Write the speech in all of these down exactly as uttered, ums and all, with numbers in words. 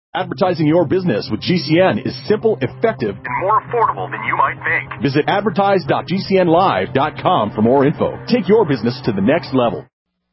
Advertising your business with G C N is simple, effective, and more affordable than you might think. Visit advertise dot g c n live dot com for more info. Take your business to the next level.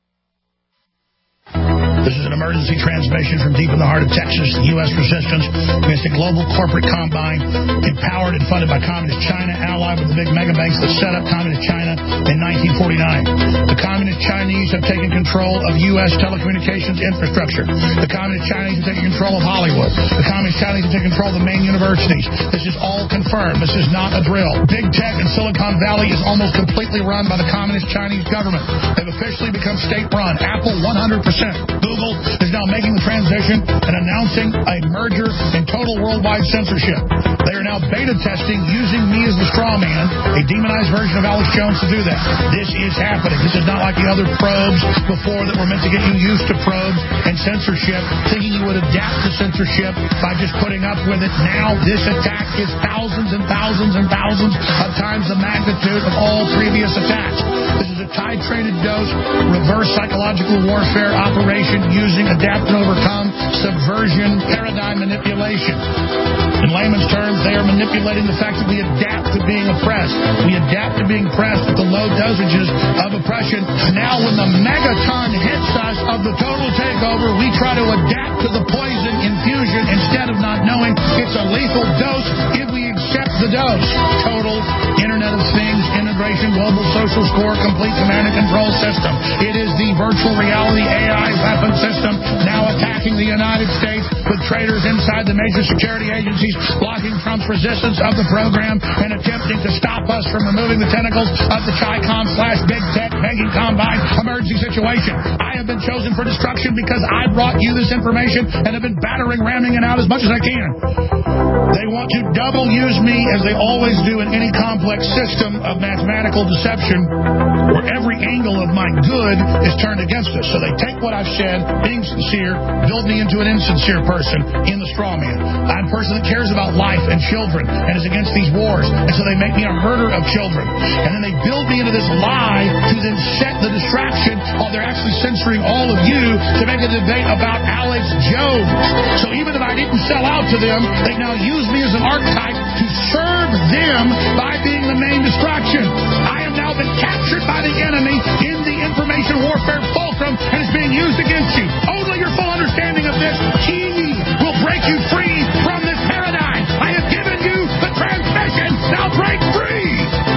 This is an emergency transmission from deep in the heart of Texas. The U S resistance against a global corporate combine empowered and funded by Communist China, allied with the big mega banks that set up Communist China in nineteen forty-nine. The Communist Chinese have taken control of U S telecommunications infrastructure. The Communist Chinese have taken control of Hollywood. The Communist Chinese have taken control of the main universities. This is all confirmed. This is not a drill. Big tech in Silicon Valley is almost completely run by the Communist Chinese government. They've officially become state-run. Apple, one hundred percent. Google is now making the transition and announcing a merger and total worldwide censorship. They are now beta testing using me as the straw man, a demonized version of Alex Jones, to do that. This is happening. This is not like the other probes before that were meant to get you used to probes and censorship, thinking you would adapt to censorship by just putting up with it. Now this attack is thousands and thousands and thousands of times the magnitude of all previous attacks. This is a titrated dose, reverse psychological warfare operation using adapt and overcome subversion paradigm manipulation. In layman's terms, they are manipulating the fact that we adapt to being oppressed. We adapt to being oppressed at the low dosages of oppression. Now when the megaton hits us of the total takeover, we try to adapt to the poison infusion instead of not knowing it's a lethal dose if we accept the dose. Total Internet of Things, integration, global social score, complete command and control system. It is the virtual reality A I weapon system now attacking the United States with traitors inside the major security agencies blocking Trump's resistance of the program and attempting to stop us from removing the tentacles of the Chi-Com slash Big Tech Begging Combine emergency situation. I have been chosen for destruction because I brought you this information and have been battering, ramming it out as much as I can. They want to double use me, as they always do in any complex system of mathematical deception where every angle of my good is turned against us. So they take what I've said, being sincere, build me into an insincere person in the straw man. I'm a person that cares about life and children and is against these wars. And so they make me a herder of children. And then they build me into this lie to then set the distraction while they're actually censoring all of you to make a debate about Alex Jones. So even if I didn't sell out to them, they now use me as an archetype to serve them by being the main distraction. I have now been captured by the enemy in the information warfare fulcrum and is being used against you. Only your full understanding of this key will break you free from this paradigm. I have given you the transmission. Now break free.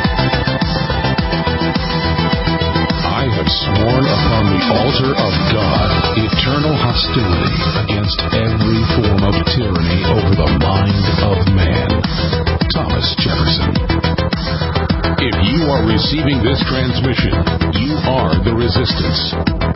I have sworn upon the altar of God eternal hostility against every form of tyranny over the mind of man. Thomas Jefferson. If you are receiving this transmission, you are the resistance.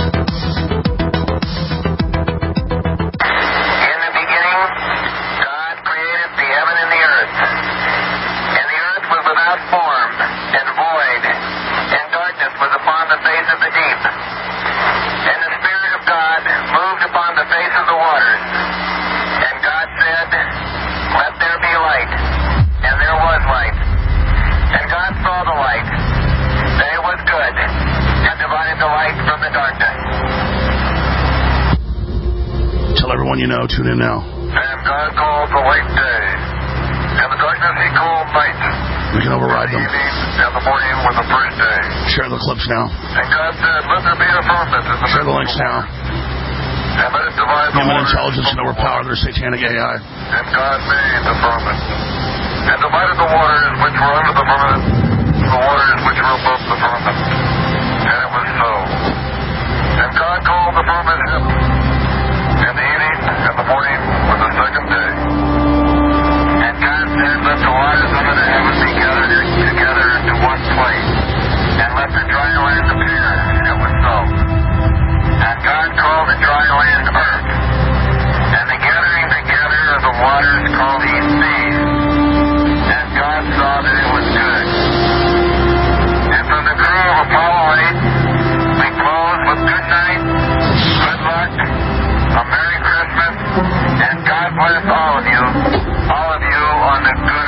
You know, tune in now. And God called the light day, and the darkness he called night. We can override them. And the evening and the morning were the first day. Share the clips now. And God said, let there be a firmament in the Share the links now. And let it divide the Human waters intelligence can overpower their satanic A I. And God made the firmament, and divided the waters which were under the firmament, the waters which were above the firmament. And it was so. And God called the firmament heaven. And the evening and the morning were the second day. And God said, let the waters under the heaven be gathered together into one place, and let the dry land appear. And it was so. And God called the dry land earth, and the gathering together of the waters called he seas. And God saw that it was good. And from the crew of Apollo eight, we close with good night, good luck, a Merry Christmas, and God bless all of you, all of you on the good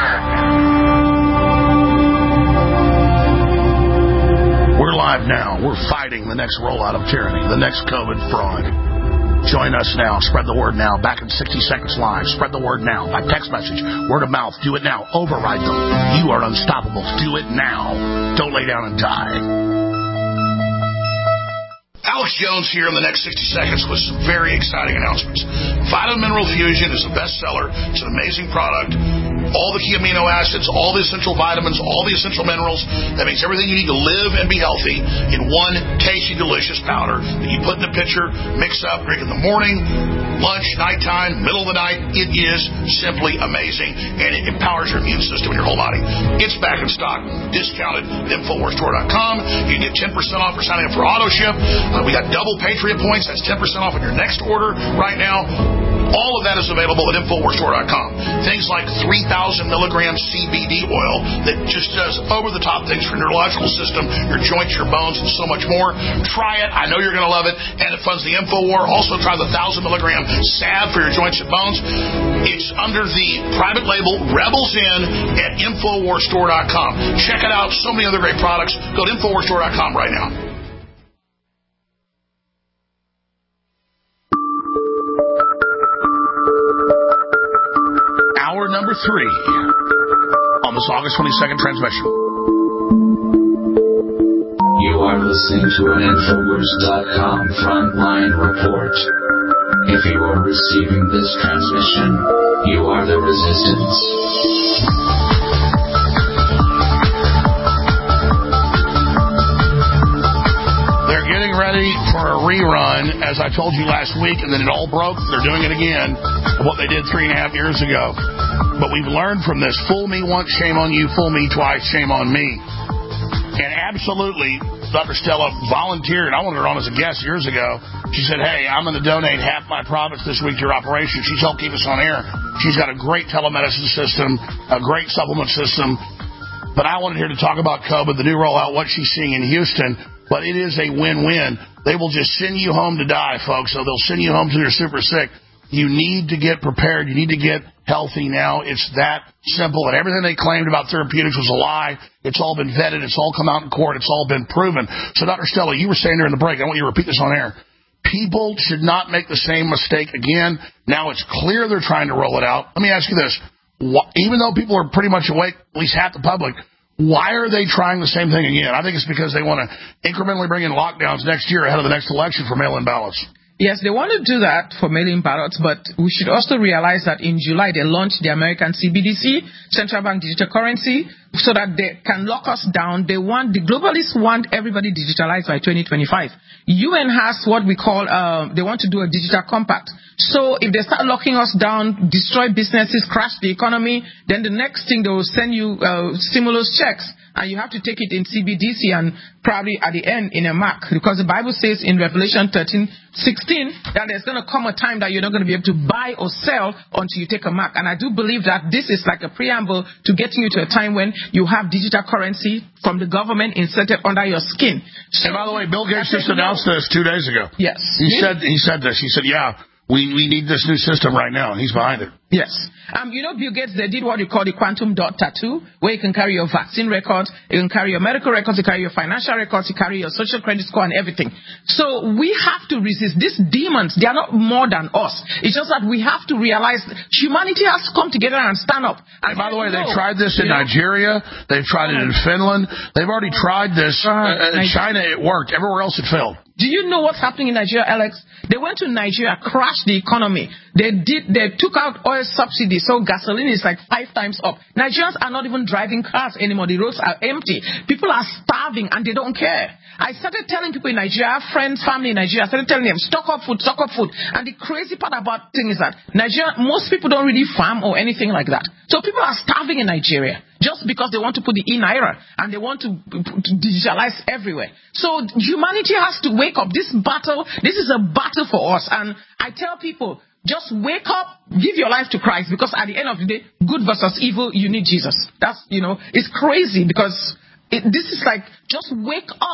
earth. We're live now. We're fighting the next rollout of tyranny, the next COVID fraud. Join us now. Spread the word now. Back in sixty seconds live. Spread the word now. By text message. Word of mouth. Do it now. Override them. You are unstoppable. Do it now. Don't lay down and die. Alex Jones here in the next sixty seconds with some very exciting announcements. Vitamin Mineral Fusion is a bestseller. It's an amazing product. All the key amino acids, all the essential vitamins, all the essential minerals. That makes everything you need to live and be healthy in one tasty, delicious powder that you put in a pitcher, mix up, drink in the morning, lunch, nighttime, middle of the night. It is simply amazing, and it empowers your immune system in your whole body. It's back in stock, discounted at Infowars Store dot com. You can get ten percent off for signing up for AutoShip. Uh, we got double Patriot points. That's ten percent off on your next order right now. All of that is available at Infowars Store dot com. Things like three thousand milligram C B D oil that just does over-the-top things for your neurological system, your joints, your bones, and so much more. Try it. I know you're going to love it, and it funds the InfoWar. Also, try the one thousand milligram salve for your joints and bones. It's under the private label Rebels In at Infowars Store dot com. Check it out. So many other great products. Go to Infowars Store dot com right now. Hour number three on this August twenty-second transmission. You are listening to an Infowars dot com frontline report. If you are receiving this transmission, you are the resistance. They're getting ready for a rerun, as I told you last week, and then it all broke. They're doing it again, what they did three and a half years ago. But we've learned from this. Fool me once, shame on you. Fool me twice, shame on me. And absolutely, Doctor Stella volunteered. I wanted her on as a guest years ago. She said, hey, I'm going to donate half my profits this week to your operation. She's helped keep us on air. She's got a great telemedicine system, a great supplement system. But I wanted her to talk about COVID, the new rollout, what she's seeing in Houston. But it is a win-win. They will just send you home to die, folks. So they'll send you home till you're super sick. You need to get prepared. You need to get healthy now. It's that simple. And everything they claimed about therapeutics was a lie. It's all been vetted. It's all come out in court. It's all been proven. So, Doctor Stella, you were saying during the break, I want you to repeat this on air. People should not make the same mistake again. Now it's clear they're trying to roll it out. Let me ask you this. Even though people are pretty much awake, at least half the public, why are they trying the same thing again? I think it's because they want to incrementally bring in lockdowns next year ahead of the next election for mail-in ballots. Yes, they want to do that for mail-in ballots, but we should also realize that in July they launched the American C B D C, Central Bank Digital Currency, so that they can lock us down. They want, the globalists want everybody digitalized by twenty twenty-five. U N has what we call, uh, they want to do a digital compact. So if they start locking us down, destroy businesses, crash the economy, then the next thing they will send you uh, stimulus checks. And you have to take it in C B D C and probably at the end in a Mac. Because the Bible says in Revelation thirteen sixteen that there's going to come a time that you're not going to be able to buy or sell until you take a Mac. And I do believe that this is like a preamble to getting you to a time when you have digital currency from the government inserted under your skin. So, and by the way, Bill Gates just announced this two days ago. Yes. He said, he said this. He said, yeah, we, we need this new system right now. And he's behind it. Yes. Um, you know, Bill Gates, they did what you call the quantum dot tattoo, where you can carry your vaccine records, you can carry your medical records, you carry your financial records, you carry your social credit score and everything. So we have to resist. These demons, they are not more than us. It's just that we have to realize that humanity has to come together and stand up. And, and by the way, no. they tried this in you know? Nigeria. They've tried it in Finland. They've already tried this. Uh, in China, it worked. Everywhere else, it failed. Do you know what's happening in Nigeria, Alex? They went to Nigeria, crashed the economy. They did. They took out oil subsidies, so gasoline is like five times up. Nigerians are not even driving cars anymore. The roads are empty. People are starving, and they don't care. I started telling people in Nigeria, friends, family in Nigeria, I started telling them, stock up food, stock up food. And the crazy part about the thing is that Nigeria, most people don't really farm or anything like that. So people are starving in Nigeria just because they want to put the e-naira and they want to, to digitalize everywhere. So humanity has to wake up. This battle, this is a battle for us. And I tell people, just wake up, give your life to Christ, because at the end of the day, good versus evil, you need Jesus. That's, you know, it's crazy because it, this is like, just wake up.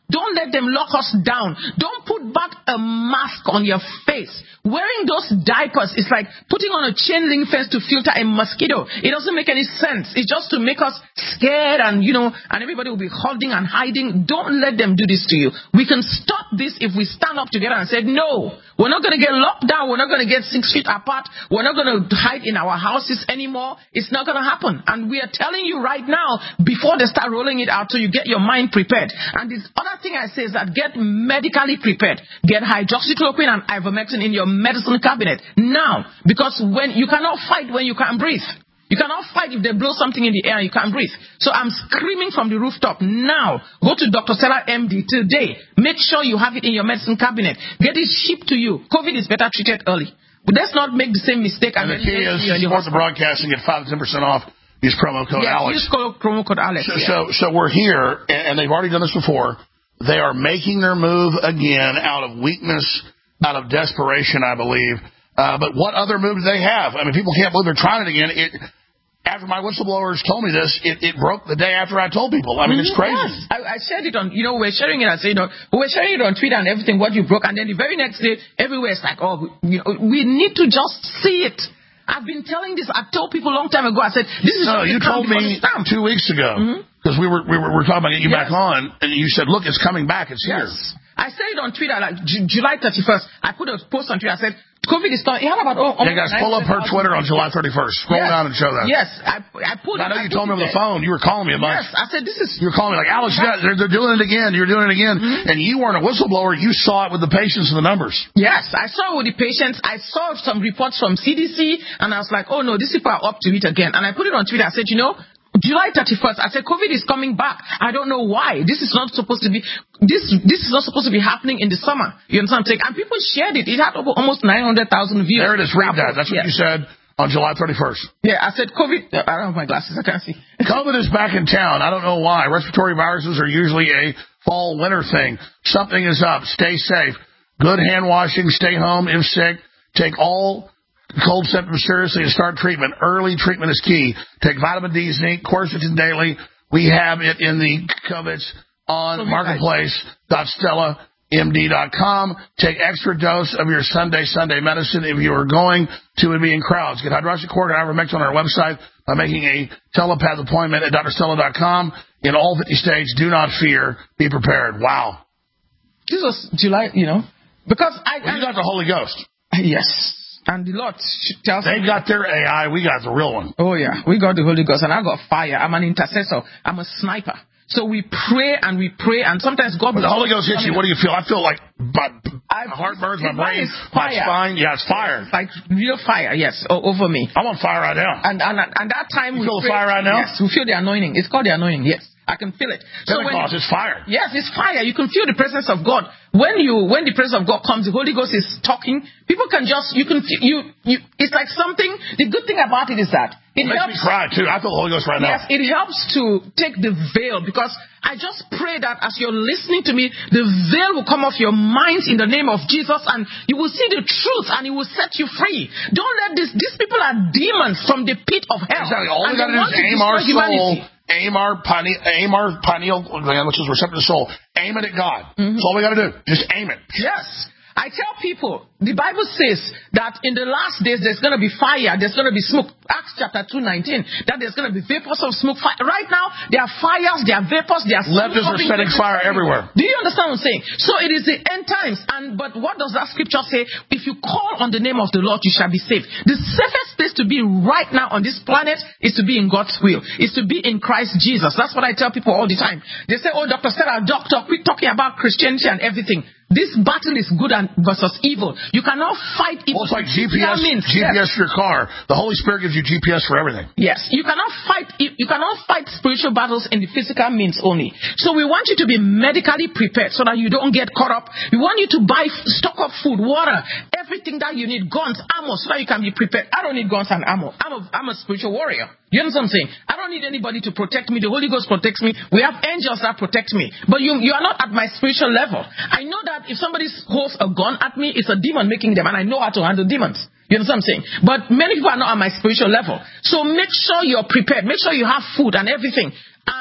Don't let them lock us down. Don't put back a mask on your face. Wearing those diapers is like putting on a chain link fence to filter a mosquito. It doesn't make any sense. It's just to make us scared and, you know, and everybody will be holding and hiding. Don't let them do this to you. We can stop this if we stand up together and say, no, we're not going to get locked down. We're not going to get six feet apart. We're not going to hide in our houses anymore. It's not going to happen. And we are telling you right now, before they start rolling it out, so you get your mind prepared. And this other thing I say is that get medically prepared. Get hydroxychloroquine and ivermectin in your medicine cabinet now, because when you cannot fight when you can't breathe. You cannot fight if they blow something in the air and you can't breathe. So I'm screaming from the rooftop now. Go to Doctor Stella M D today. Make sure you have it in your medicine cabinet. Get it shipped to you. COVID is better treated early. But let's not make the same mistake. And, and the key is, support the broadcasting, get five to ten percent off. Use promo code yes, Alex. Use code, promo code Alex. So, yeah. so, so we're here, and they've already done this before. They are making their move again out of weakness, out of desperation, I believe. Uh, but what other move do they have? I mean, people can't believe they're trying it again. It, after my whistleblowers told me this, it, it broke the day after I told people. I mean, mm-hmm. It's crazy. Yes. I, I shared it on, you know, we're sharing it, I say, you know, we're sharing it on Twitter and everything, what you broke. And then the very next day, everywhere it's like, oh, you know, we need to just see it. I've been telling this. I told people a long time ago. I said, this is no, you told me two weeks ago. Because mm-hmm. we were, we were we were talking about getting you yes. back on, and you said, look, it's coming back. It's yes. here. I said it on Twitter, like J- July thirty-first. I put a post on Twitter. I said, COVID is starting. It had about, oh, yeah, guys, pull up her Twitter on July thirty-first. Scroll yes. down and show that. Yes, I, I put I know it, you I told me over the phone. You were calling me a bunch. Yes, I said, this is... You were calling me like, Alex, yeah, they're, they're doing it again. You're doing it again. Mm-hmm. And you weren't a whistleblower. You saw it with the patients and the numbers. Yes, I saw it with the patients. I saw some reports from C D C, and I was like, oh, no, these people are up to it again. And I put it on Twitter. I said, you know, July thirty-first, I said, COVID is coming back. I don't know why. This is not supposed to be, this this is not supposed to be happening in the summer. You understand what I'm saying? And people shared it. It had over almost nine hundred thousand views. There it is. Read that. That's what yes. you said on July thirty-first. Yeah, I said COVID. I don't have my glasses. I can't see. COVID is back in town. I don't know why. Respiratory viruses are usually a fall, winter thing. Something is up. Stay safe. Good hand washing. Stay home if sick. Take all cold symptoms seriously and start treatment. Early treatment is key. Take vitamin D, zinc, quercetin daily. We have it in the covets on okay, marketplace dot stella m d dot com. Take extra dose of your Sunday Sunday medicine if you are going to be in crowds. Get hydroxychloroquine and ivermectin on our website by making a telepath appointment at dr stella dot com. In all fifty states, do not fear. Be prepared. Wow. This was July, you know, because I... Well, you got the Holy Ghost. Yes. And the Lord tells me. They got their A I. We got the real one. Oh, yeah. We got the Holy Ghost. And I got fire. I'm an intercessor. I'm a sniper. So we pray and we pray. And sometimes God... When the Holy Ghost hits you, what do you feel? I feel like my, my heart burns, my brain, my spine. Yeah, it's fire. It's like real fire, yes, over me. I'm on fire right now. And, and, and that time you we feel pray, the fire right now? Yes, we feel the anointing. It's called the anointing, yes. I can feel it. Pentecost, so it's fire. Yes, it's fire. You can feel the presence of God. When you, when the presence of God comes, the Holy Ghost is talking. People can just, you can, feel, you, you, it's like something. The good thing about it is that it, it helps. Makes me cry too. I feel the Holy Ghost right yes, now. Yes, it helps to take the veil, because I just pray that as you're listening to me, the veil will come off your minds in the name of Jesus, and you will see the truth, and it will set you free. Don't let this. These people are demons from the pit of hell. Exactly. All we got to do is aim our soul. Humanity. Aim our, pineal, aim our pineal gland, which is receptive soul. Aim it at God. Mm-hmm. That's all we got to do. Just aim it. Yes. I tell people, the Bible says that in the last days there's going to be fire, there's going to be smoke. Acts chapter two nineteen, that there's going to be vapors of smoke. Fire. Right now, there are fires, there are vapors, there are smoke. Leftists are setting fire everywhere. Do you understand what I'm saying? So it is the end times. And but what does that scripture say? If you call on the name of the Lord, you shall be saved. The safest place to be right now on this planet is to be in God's will, is to be in Christ Jesus. That's what I tell people all the time. They say, oh, Doctor Stella, doctor, quit talking about Christianity and everything. This battle is good and versus evil. You cannot fight evil. Well, it's like G P S, means, G P S yes. for your car. The Holy Spirit gives you G P S for everything. Yes, you cannot fight. You cannot fight spiritual battles in the physical means only. So we want you to be medically prepared so that you don't get caught up. We want you to buy stock of food, water, everything that you need, guns, ammo, so that you can be prepared. I don't need guns and ammo. I'm a, I'm a spiritual warrior. You understand what I'm saying? I don't need anybody to protect me. The Holy Ghost protects me. We have angels that protect me. But you, you are not at my spiritual level. I know that if somebody holds a gun at me, it's a demon making them, and I know how to handle demons. You understand what I'm saying? But many people are not at my spiritual level. So make sure you're prepared. Make sure you have food and everything. And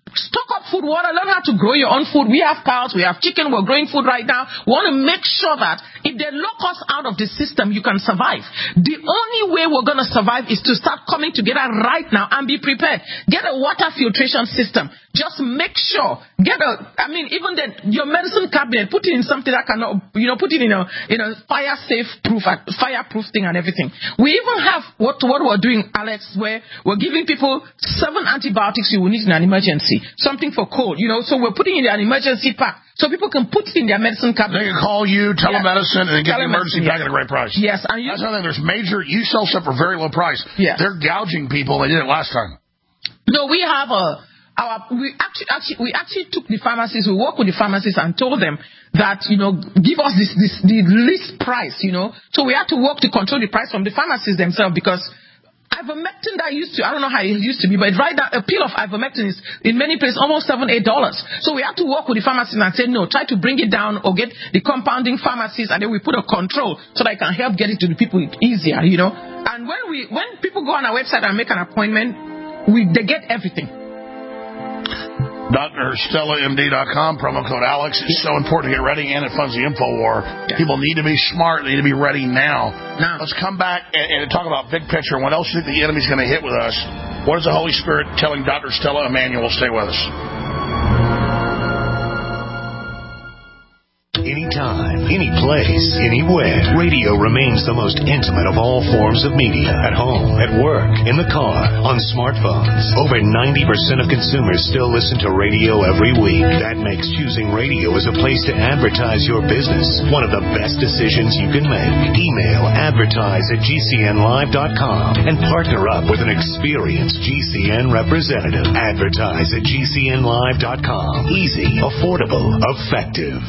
Stock up food, water, learn how to grow your own food. We have cows, we have chicken, we're growing food right now. We want to make sure that if they lock us out of the system, you can survive. The only way we're going to survive is to start coming together right now and be prepared. Get a water filtration system. Just make sure. Get a, I mean, even then, your medicine cabinet, put it in something that cannot, you know, put it in a, in a fire-safe proof, fire-proof thing and everything. We even have what, what we're doing, Alex, where we're giving people seven antibiotics you will need in an emergency. Something for cold, you know, so we're putting in an emergency pack so people can put it in their medicine cabinet. They can call you, telemedicine, yeah. and get the emergency yeah. pack at a great price. Yes. And you, That's another thing. There's major, you sell stuff for very low price. Yes. They're gouging people. They did it last time. No, we have a, our, we actually, actually, we actually took the pharmacies, we worked with the pharmacies and told them that, you know, give us this, this, the least price, you know. So we had to work to control the price from the pharmacies themselves because ivermectin that used to, I don't know how it used to be, but right now, a pill of ivermectin is in many places almost seven, eight dollars. So we have to work with the pharmacies and say, no, try to bring it down or get the compounding pharmacies, and then we put a control so that it can help get it to the people easier, you know. And when we, when people go on our website and make an appointment, we they get everything. D R Stella M D dot com, promo code Alex. It's so important to get ready, and it funds the info war. Yeah. People need to be smart. They need to be ready now. now. Let's come back and, and talk about big picture. What else do you think the enemy's going to hit with us? What is the Holy Spirit telling Doctor Stella Emanuel? Stay with us. Anytime, any place, anywhere. Radio remains the most intimate of all forms of media. At home, at work, in the car, on smartphones. Over ninety percent of consumers still listen to radio every week. That makes choosing radio as a place to advertise your business one of the best decisions you can make. Email advertise at G C N live dot com and partner up with an experienced G C N representative. Advertise at G C N live dot com. Easy, affordable, effective.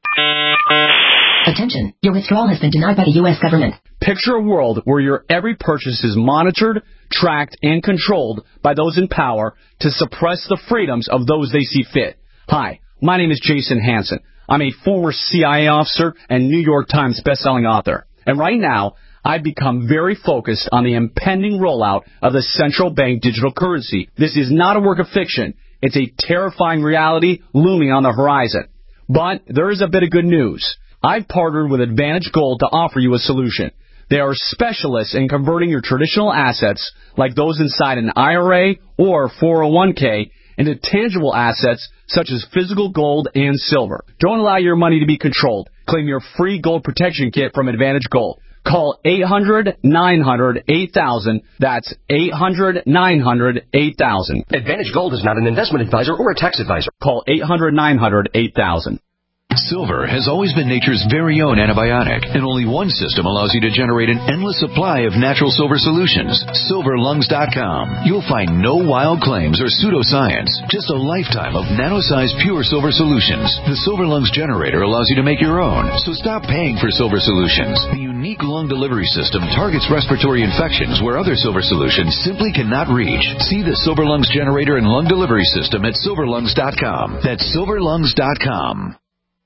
Attention, your withdrawal has been denied by the U S government. Picture a world where your every purchase is monitored, tracked, and controlled by those in power to suppress the freedoms of those they see fit. Hi, my name is Jason Hansen. I'm a former C I A officer and New York Times bestselling author. And right now, I've become very focused on the impending rollout of the central bank digital currency. This is not a work of fiction. It's a terrifying reality looming on the horizon. But there is a bit of good news. I've partnered with Advantage Gold to offer you a solution. They are specialists in converting your traditional assets, like those inside an I R A or four oh one k, into tangible assets such as physical gold and silver. Don't allow your money to be controlled. Claim your free gold protection kit from Advantage Gold. Call eight hundred, nine hundred, eight thousand. That's eight hundred, nine hundred, eight thousand. Advantage Gold is not an investment advisor or a tax advisor. Call eight hundred, nine hundred, eight thousand. Silver has always been nature's very own antibiotic, and only one system allows you to generate an endless supply of natural silver solutions. silver lungs dot com. You'll find no wild claims or pseudoscience, just a lifetime of nano-sized pure silver solutions. The Silver Lungs generator allows you to make your own, so stop paying for silver solutions. The unique lung delivery system targets respiratory infections where other silver solutions simply cannot reach. See the Silver Lungs generator and lung delivery system at silver lungs dot com. That's silver lungs dot com.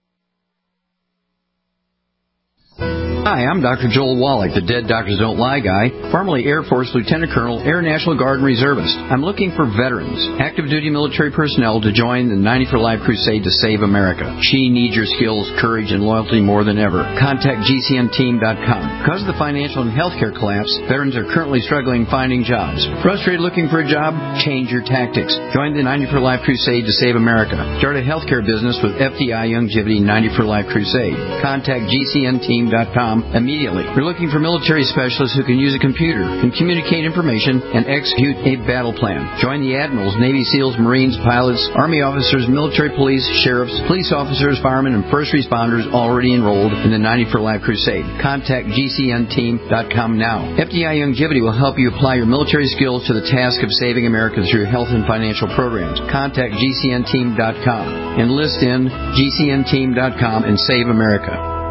Hi, I'm Doctor Joel Wallach, the Dead Doctors Don't Lie guy, formerly Air Force Lieutenant Colonel, Air National Guard Reservist. I'm looking for veterans, active duty military personnel to join the ninety for Life crusade to save America. She needs your skills, courage, and loyalty more than ever. Contact G C N team dot com. Because of the financial and healthcare collapse, veterans are currently struggling finding jobs. Frustrated looking for a job? Change your tactics. Join the ninety for Life crusade to save America. Start a healthcare business with F D I Longevity ninety for Life crusade. Contact G C N team dot com immediately. We're looking for military specialists who can use a computer, can communicate information, and execute a battle plan. Join the admirals, Navy SEALs, Marines, pilots, Army officers, military police, sheriffs, police officers, firemen, and first responders already enrolled in the ninety for Life crusade. Contact G C N team dot com now. F D I Longevity will help you apply your military skills to the task of saving America through health and financial programs. Contact G C N team dot com. Enlist in G C N team dot com and save America.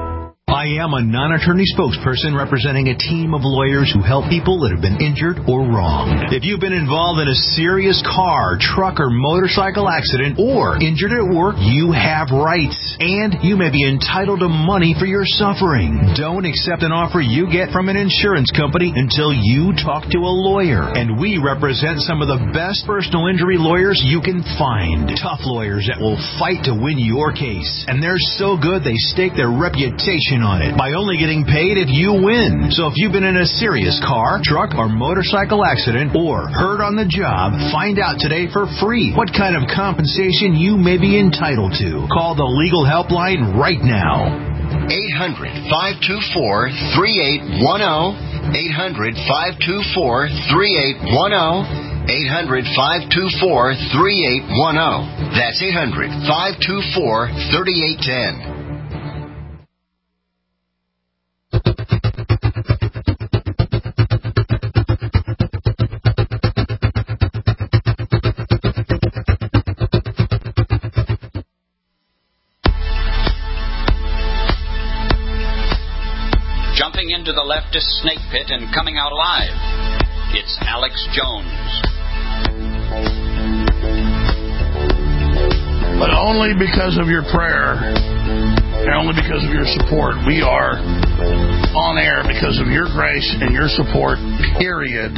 I am a non-attorney spokesperson representing a team of lawyers who help people that have been injured or wronged. If you've been involved in a serious car, truck, or motorcycle accident or injured at work, you have rights, and you may be entitled to money for your suffering. Don't accept an offer you get from an insurance company until you talk to a lawyer. And we represent some of the best personal injury lawyers you can find. Tough lawyers that will fight to win your case. And they're so good they stake their reputation on it by only getting paid if you win. So if you've been in a serious car, truck, or motorcycle accident or hurt on the job, find out today for free what kind of compensation you may be entitled to. Call the legal helpline right now. eight hundred, five two four, three eight one zero. eight hundred, five two four, three eight one zero. eight hundred, five two four, three eight one zero. That's eight hundred, five two four, three eight one zero. Jumping into the leftist snake pit and coming out alive. It's Alex Jones. But only because of your prayer and only because of your support. We are on air because of your grace and your support, period.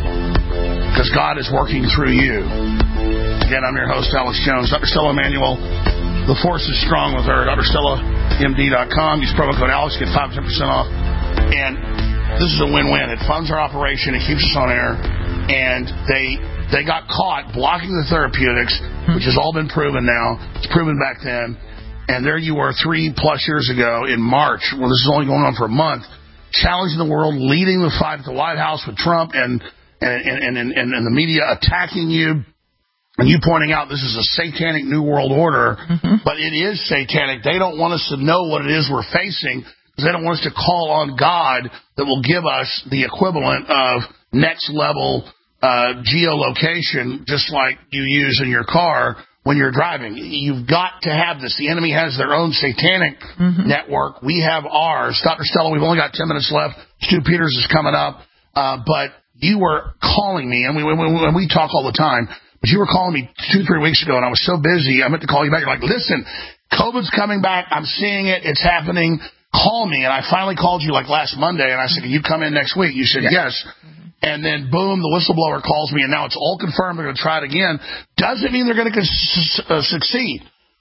Because God is working through you. Again, I'm your host, Alex Jones. Doctor Stella Emanuel, the force is strong with her. Dr Stella M D dot com. Use promo code Alex, get five percent off. And this is a win-win. It funds our operation. It keeps us on air. And they they got caught blocking the therapeutics, which has all been proven now. It's proven back then. And there you were three-plus years ago in March, well, this is only going on for a month, challenging the world, leading the fight at the White House with Trump and and, and, and, and, and the media attacking you. And you pointing out this is a satanic new world order, mm-hmm. but it is satanic. They don't want us to know what it is we're facing. They don't want us to call on God that will give us the equivalent of next level uh, geolocation, just like you use in your car when you're driving. You've got to have this. The enemy has their own satanic mm-hmm. network. We have ours. Doctor Stella, we've only got ten minutes left. Stu Peters is coming up. Uh, but you were calling me, and we, we, we, we talk all the time, but you were calling me two, three weeks ago, and I was so busy, I meant to call you back. You're like, listen, COVID's coming back. I'm seeing it. It's happening. Call me. And I finally called you like last Monday, and I said, can you come in next week? You said yes. yes. Mm-hmm. And then, boom, the whistleblower calls me, and now it's all confirmed. They're going to try it again. Doesn't mean they're going to su- uh, succeed.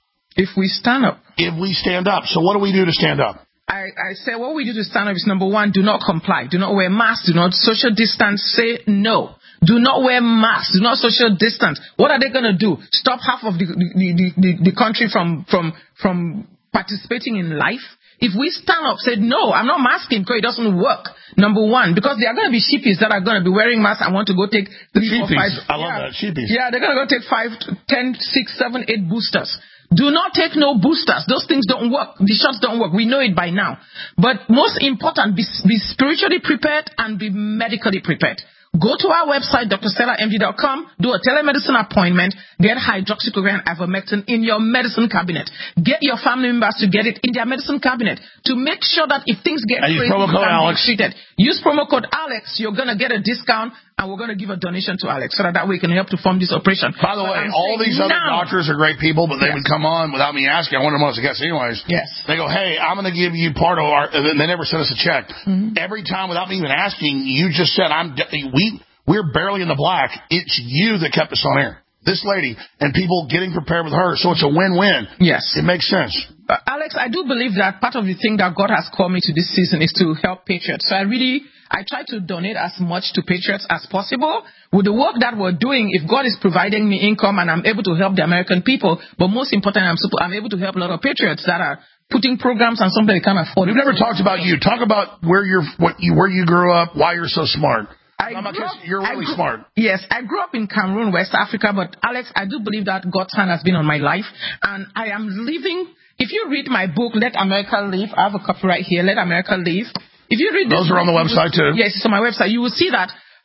If we stand up. If we stand up. So what do we do to stand up? I, I say what we do to stand up is, number one, do not comply. Do not wear masks. Do not social distance. Say no. Do not wear masks. Do not social distance. What are they going to do? Stop half of the, the, the, the country from, from, from participating in life? If we stand up, say, no, I'm not masking because it doesn't work, number one, because there are going to be sheepies that are going to be wearing masks and want to go take three, sheepies. four, five. I love yeah, that, sheepies. Yeah, they're going to go take five, ten, six, seven, eight boosters. Do not take no boosters. Those things don't work. The shots don't work. We know it by now. But most important, be, be spiritually prepared and be medically prepared. Go to our website, D R Stella M D dot com, do a telemedicine appointment, get hydroxychloroquine and ivermectin in your medicine cabinet. Get your family members to get it in their medicine cabinet to make sure that if things get crazy, use promo code Alex. treated. Use promo code Alex. You're going to get a discount, and we're going to give a donation to Alex so that, that way we can help to fund this operation. By the way, all these other now, doctors are great people, but they yes. would come on without me asking. I wanted them as a guest anyways. Yes. They go, hey, I'm going to give you part of our, and they never send us a check. Mm-hmm. Every time without me even asking, you just said, I'm, we, We're barely in the black. It's you that kept us on air. This lady and people getting prepared with her. So it's a win-win. Yes. It makes sense. Uh, Alex, I do believe that part of the thing that God has called me to this season is to help patriots. So I really, I try to donate as much to patriots as possible. With the work that we're doing, if God is providing me income and I'm able to help the American people, but most important, I'm, super, I'm able to help a lot of patriots that are putting programs on something they can't afford. We've never talked about you. Talk about where you're, what you, where you grew up, why you're so smart. I grew up, You're really grew, smart. Yes, I grew up in Cameroon, West Africa, but Alex, I do believe that God's hand has been on my life, and I am living. If you read my book, Let America Live, I have a copy right here, Let America Live. If you read those this are on the book, website too. Yes, it's on my website. You will see that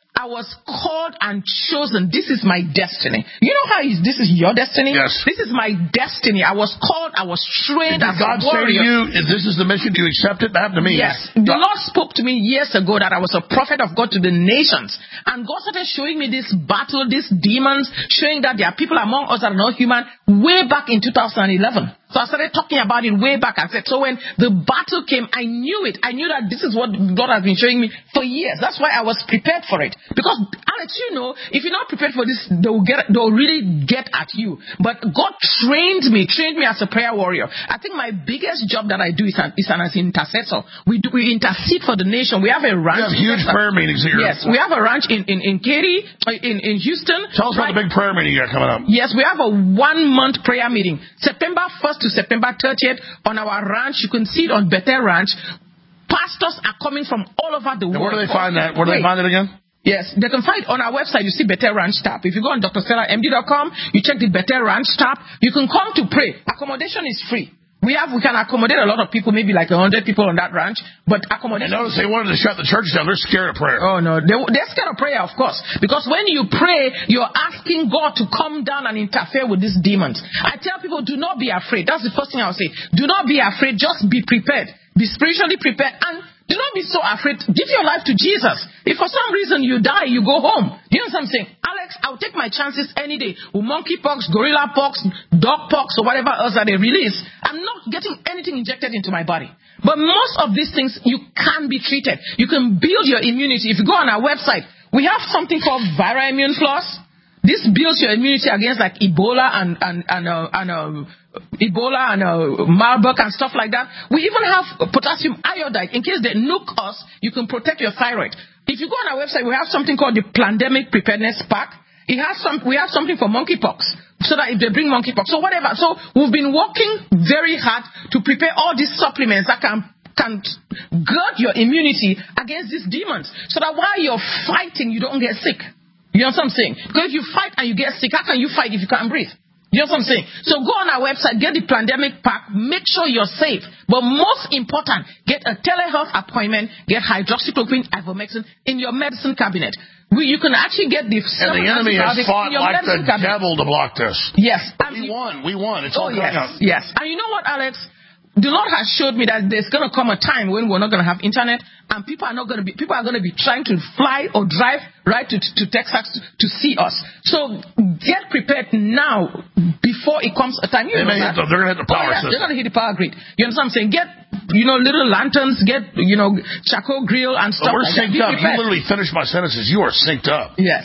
I was called and chosen. This is my destiny. You know how is, this is your destiny? Yes. This is my destiny. I was called. I was trained Did as God a say to warrior. you, if this is the mission, do you accept it? That happened to me. Yes. The Lord spoke to me years ago that I was a prophet of God to the nations. And God started showing me this battle, these demons, showing that there are people among us that are not human way back in two thousand eleven. So I started talking about it way back. I said, so when the battle came, I knew it. I knew that this is what God has been showing me for years. That's why I was prepared for it. Because, Alex, you know, if you're not prepared for this, they'll get, they'll really get at you. But God trained me, trained me as a prayer warrior. I think my biggest job that I do is an, is an as an intercessor. We do, we intercede for the nation. We have a ranch. We have huge prayer meetings here. Yes, we have a ranch in, in, in Katy, in, in Houston. Tell us right. about the big prayer meeting you got coming up. Yes, we have a one-month prayer meeting. September first to September thirtieth on our ranch. You can see it on Bethel Ranch. Pastors are coming from all over the and world. Where do they find that? Where do they find it again? Yes, they can find it on our website. You see Bethel Ranch tab. If you go on D R Stella M D dot com, you check the Bethel Ranch tab. You can come to pray. Accommodation is free. We have, we can accommodate a lot of people, maybe like a hundred people on that ranch, but accommodation. I notice they wanted to shut the church down. They're scared of prayer. Oh no, they, they're scared of prayer, of course, because when you pray, you're asking God to come down and interfere with these demons. I tell people, do not be afraid. That's the first thing I'll say. Do not be afraid. Just be prepared. Be spiritually prepared, and do not be so afraid. Give your life to Jesus. If for some reason you die, you go home. Do you know what I'm saying? Alex, I'll take my chances any day with monkeypox, gorilla pox, dog pox, or whatever else that they release. I'm not getting anything injected into my body. But most of these things, you can be treated. You can build your immunity. If you go on our website, we have something called Vira Immune Plus. This builds your immunity against like Ebola and and and, uh, and uh, Ebola and uh, Marburg and stuff like that. We even have potassium iodide in case they nuke us. You can protect your thyroid. If you go on our website, we have something called the Pandemic Preparedness Pack. It has some. We have something for monkeypox, so that if they bring monkeypox, so whatever. So we've been working very hard to prepare all these supplements that can. can guard your immunity against these demons, so that while you're fighting, you don't get sick. You know what I'm saying? Because if you fight and you get sick, how can you fight if you can't breathe? You know what I'm saying? So go on our website, get the pandemic pack, make sure you're safe. But most important, get a telehealth appointment, get hydroxychloroquine, ivermectin in your medicine cabinet. We, you can actually get the... And the enemy has fought like the cabinet. devil to block this. Yes. We won. We won. It's oh, all yes, out. yes. And you know what, Alex? The Lord has showed me that there's going to come a time when we're not going to have internet, and people are not going to be people are going to be trying to fly or drive right to to Texas to, to see us. So get prepared now before it comes a time. You they know may hit the, they're going to hit the power oh, yeah, system. They're going to hit the power grid. You understand what I'm saying? Get you know little lanterns, get you know charcoal grill and stuff. But we're like synced that. up. You literally finished my sentences. You are synced up. Yes,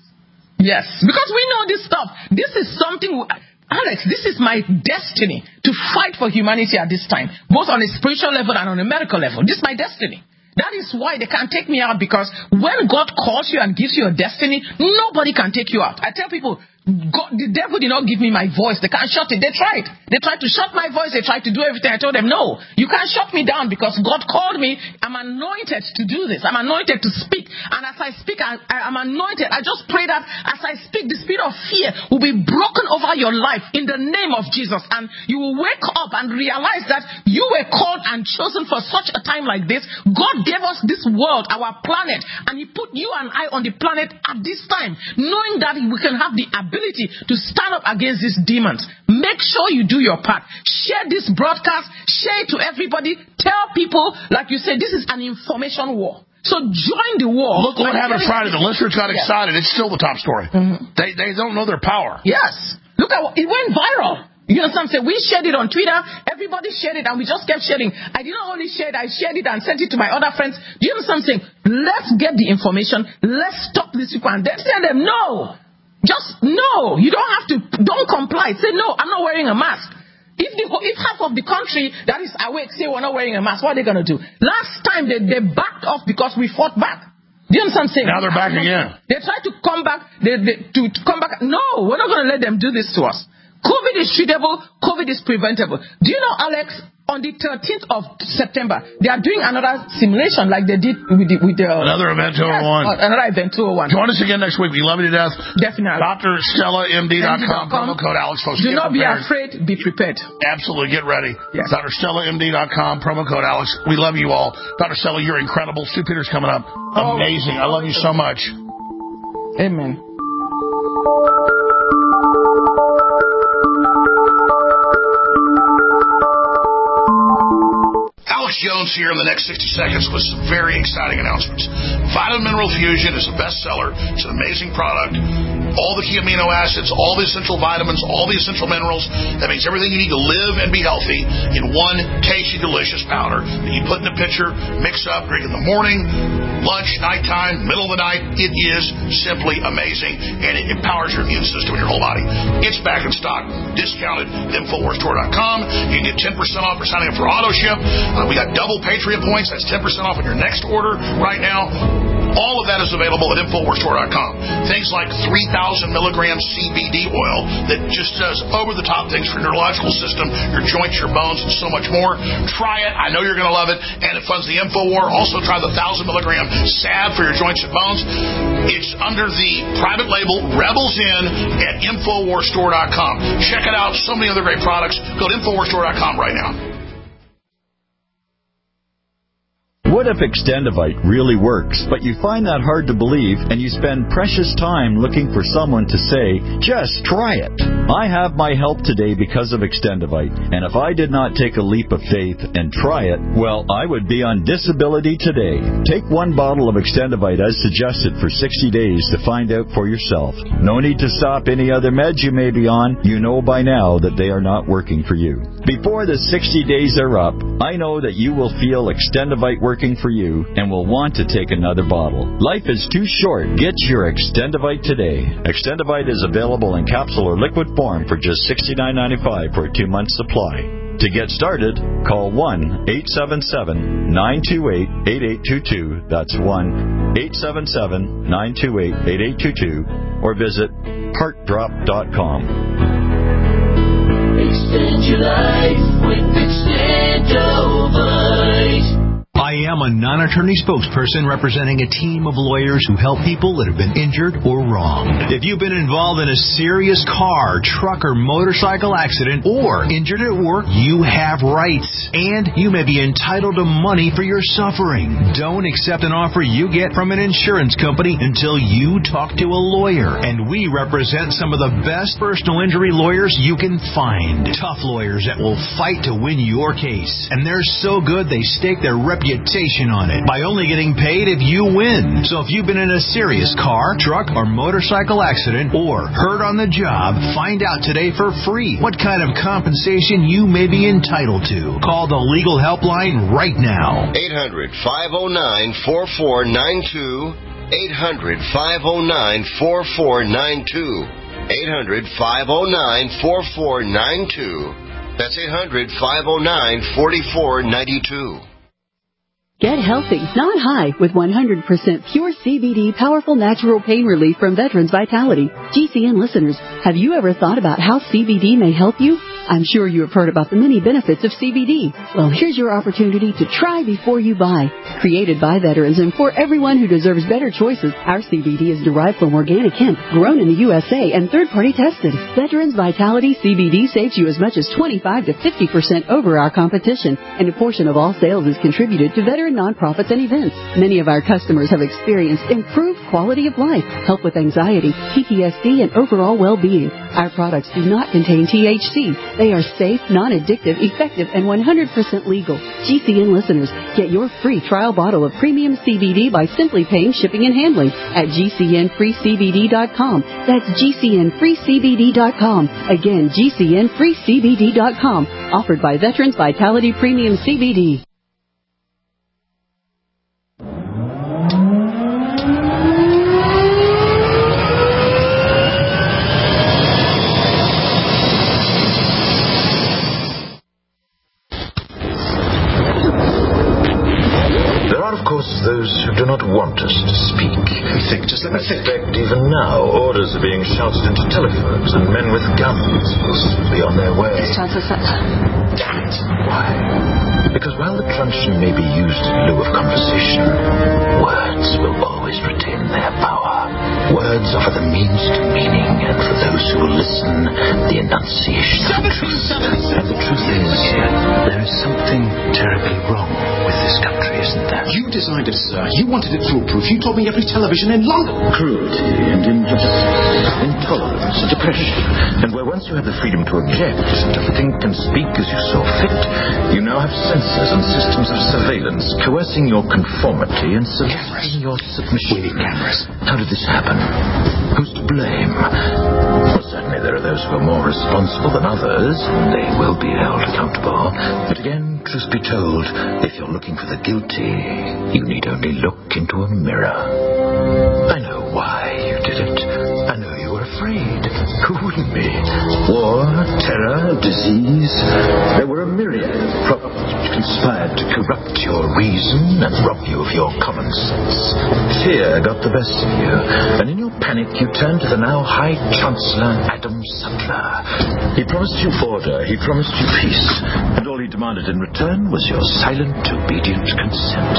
yes, because we know this stuff. This is something. Alex, this is my destiny to fight for humanity at this time, both on a spiritual level and on a medical level. This is my destiny. That is why they can't take me out, because when God calls you and gives you a destiny, nobody can take you out. I tell people, God, the devil did not give me my voice. They can't shut it. They tried. They tried to shut my voice. They tried to do everything. I told them, no, you can't shut me down, because God called me. I'm anointed to do this. I'm anointed to speak. And as I speak, I, I, I'm anointed. I just pray that as I speak, the spirit of fear will be broken over your life in the name of Jesus. And you will wake up and realize that you were called and chosen for such a time like this. God gave us this world, our planet, and He put you and I on the planet at this time, knowing that we can have the ability to stand up against these demons. Make sure you do your part. Share this broadcast. Share it to everybody. Tell people, like you said, this is an information war. So join the war. Look what happened Friday. The listeners got yes. excited. It's still the top story. Mm-hmm. They they don't know their power. Yes. Look at what, it went viral. You know what I'm saying? We shared it on Twitter. Everybody shared it, and we just kept sharing. I did not only share it, I shared it and sent it to my other friends. Do you know what I'm saying? Let's get the information. Let's stop these people. And then tell them, no. Just no. You don't have to. Don't comply. Say, no, I'm not wearing a mask. If the, if half of the country that is awake say we're not wearing a mask, what are they going to do? Last time, they, they backed off because we fought back. Do you understand what I'm saying? Now they're back again. They tried to come back. They, they, to, to come back. No, we're not going to let them do this to us. COVID is treatable. COVID is preventable. Do you know, Alex, on the thirteenth of September, they are doing another simulation like they did with the... With the another Event two oh one. Yes, another Event two oh one. Join us again next week. We love you to death. Definitely. D R Stella M D dot com. Promo code Alex. Folks, do not prepared. be afraid. Be prepared. Absolutely. Get ready. Yes. D R Stella M D dot com. Promo code Alex. We love you all. Doctor Stella, you're incredible. Stu Peters coming up. Amazing. I love you so much. Amen. Alex Jones here in the next sixty seconds with some very exciting announcements. Vitamin Mineral Fusion is a bestseller. It's an amazing product. All the key amino acids, all the essential vitamins, all the essential minerals. That means everything you need to live and be healthy in one tasty, delicious powder that you put in a pitcher, mix up, drink in the morning, lunch, nighttime, middle of the night. It is simply amazing, and it empowers your immune system in your whole body. It's back in stock, discounted at Infowars Store dot com. You can get ten percent off for signing up for AutoShip. Uh, we got double Patriot points. That's ten percent off on your next order right now. All of that is available at Infowars Store dot com. Things like three thousand milligram C B D oil that just does over-the-top things for your neurological system, your joints, your bones, and so much more. Try it. I know you're going to love it, and it funds the InfoWar. Also, try the one thousand milligram salve for your joints and bones. It's under the private label Rebels In at Infowars Store dot com. Check it out. So many other great products. Go to Infowars Store dot com right now. What if Extendivite really works, but you find that hard to believe and you spend precious time looking for someone to say, just try it? I have my help today because of Extendivite, and if I did not take a leap of faith and try it, well, I would be on disability today. Take one bottle of Extendivite as suggested for sixty days to find out for yourself. No need to stop any other meds you may be on. You know by now that they are not working for you. Before the sixty days are up, I know that you will feel Extendivite working for you and will want to take another bottle. Life is too short. Get your Extendivite today. Extendivite is available in capsule or liquid form for just sixty-nine ninety-five for a two-month supply. To get started, call one eight seven seven, nine two eight, eight eight two two. That's one eight seven seven, nine two eight, eight eight two two or visit heart drop dot com. Extend your life with Extendovite. I am a non-attorney spokesperson representing a team of lawyers who help people that have been injured or wronged. If you've been involved in a serious car, truck, or motorcycle accident or injured at work, you have rights, and you may be entitled to money for your suffering. Don't accept an offer you get from an insurance company until you talk to a lawyer, and we represent some of the best personal injury lawyers you can find. Tough lawyers that will fight to win your case, and they're so good they stake their reputation on it by only getting paid if you win. So if you've been in a serious car, truck, or motorcycle accident or hurt on the job, find out today for free what kind of compensation you may be entitled to. Call the legal helpline right now. eight hundred, five oh nine, four four nine two. eight hundred, five oh nine, four four nine two. eight hundred, five oh nine, four four nine two. That's eight hundred, five oh nine, four four nine two. Get healthy, not high, with one hundred percent pure C B D powerful natural pain relief from Veterans Vitality. G C N listeners, have you ever thought about how C B D may help you? I'm sure you have heard about the many benefits of C B D. Well, here's your opportunity to try before you buy. Created by veterans and for everyone who deserves better choices, our C B D is derived from organic hemp, grown in the U S A, and third-party tested. Veterans Vitality C B D saves you as much as twenty-five to fifty percent over our competition, and a portion of all sales is contributed to veteran nonprofits and events. Many of our customers have experienced improved quality of life, help with anxiety, P T S D, and overall well-being. Our products do not contain T H C. They are safe, non-addictive, effective, and one hundred percent legal. G C N listeners, get your free trial bottle of premium C B D by simply paying shipping and handling at G C N free C B D dot com. That's G C N free C B D dot com. Again, G C N free C B D dot com. Offered by Veterans Vitality Premium C B D. Those who do not want us to speak. Let me think, just let me think. In fact, even now, orders are being shouted into telephones, and men with guns will soon be on their way. Let's transfer that. Damn it. Why? Because while the truncheon may be used in lieu of conversation, words will always retain their power. Words offer the means to meaning, and for those who will listen, the enunciation of the truth. And the truth is, there is something terribly wrong with this country, isn't there? You designed it, sir. You wanted it foolproof. You told me every television in London. Cruelty and injustice, intolerance and depression. And where once you had the freedom to object, to think and speak as you saw fit, you now have censors and systems of surveillance coercing your conformity and soliciting your submission. We need cameras. How did this happen? Who's to blame? Well, certainly there are those who are more responsible than others, and they will be held accountable. But again, truth be told, if you're looking for the guilty, you need only look into a mirror. I know why you did it. I know you were afraid. Who wouldn't be? War, terror, disease. There were a myriad of problems which conspired to corrupt your reason and rob you of your common sense. Fear got the best of you, and in your panic you turned to the now High Chancellor Adam Sutler. He promised you order, he promised you peace, and all he demanded in return was your silent, obedient consent.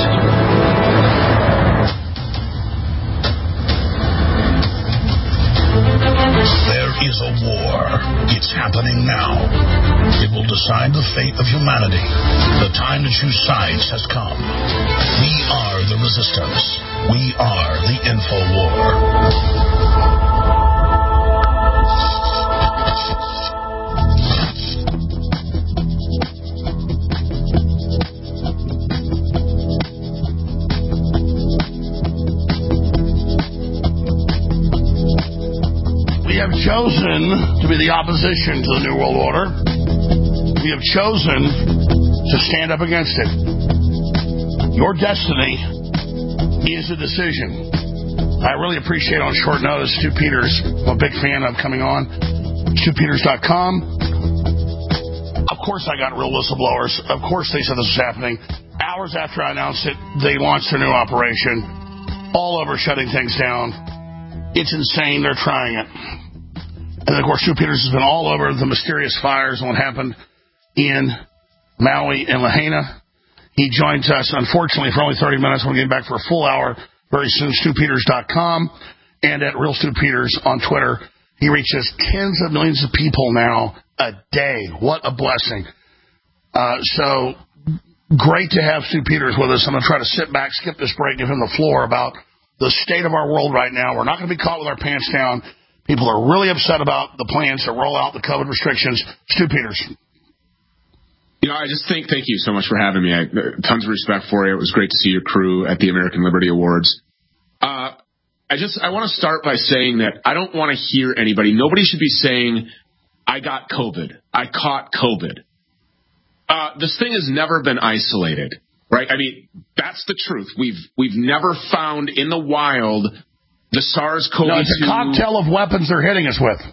There is a war. It's happening now. It will decide the fate of humanity. The time to choose sides has come. We are the resistance. We are the InfoWar. We have chosen to be the opposition to the New World Order. We have chosen to stand up against it. Your destiny is a decision. I really appreciate on short notice Stu Peters. I'm a big fan of coming on. Stu Peters dot com. Of course I got real whistleblowers. Of course they said this was happening. Hours after I announced it, they launched their new operation. All over shutting things down. It's insane. They're trying it. And then, of course, Stu Peters has been all over the mysterious fires and what happened in Maui and Lahaina. He joins us, unfortunately, for only thirty minutes. We'll get back for a full hour very soon. Stu Peters dot com and at Real Stu Peters on Twitter. He reaches tens of millions of people now a day. What a blessing. Uh, so great to have Stu Peters with us. I'm going to try to sit back, skip this break, give him the floor about the state of our world right now. We're not going to be caught with our pants down. People are really upset about the plans to roll out the COVID restrictions. Stu Peters. You know, I just think, thank you so much for having me. I, tons of respect for you. It was great to see your crew at the American Liberty Awards. Uh, I just, I want to start by saying that I don't want to hear anybody. Nobody should be saying, I got COVID. I caught COVID. Uh, this thing has never been isolated, right? I mean, that's the truth. We've, we've never found in the wild the SARS-C o V two. No, it's a cocktail of weapons they're hitting us with.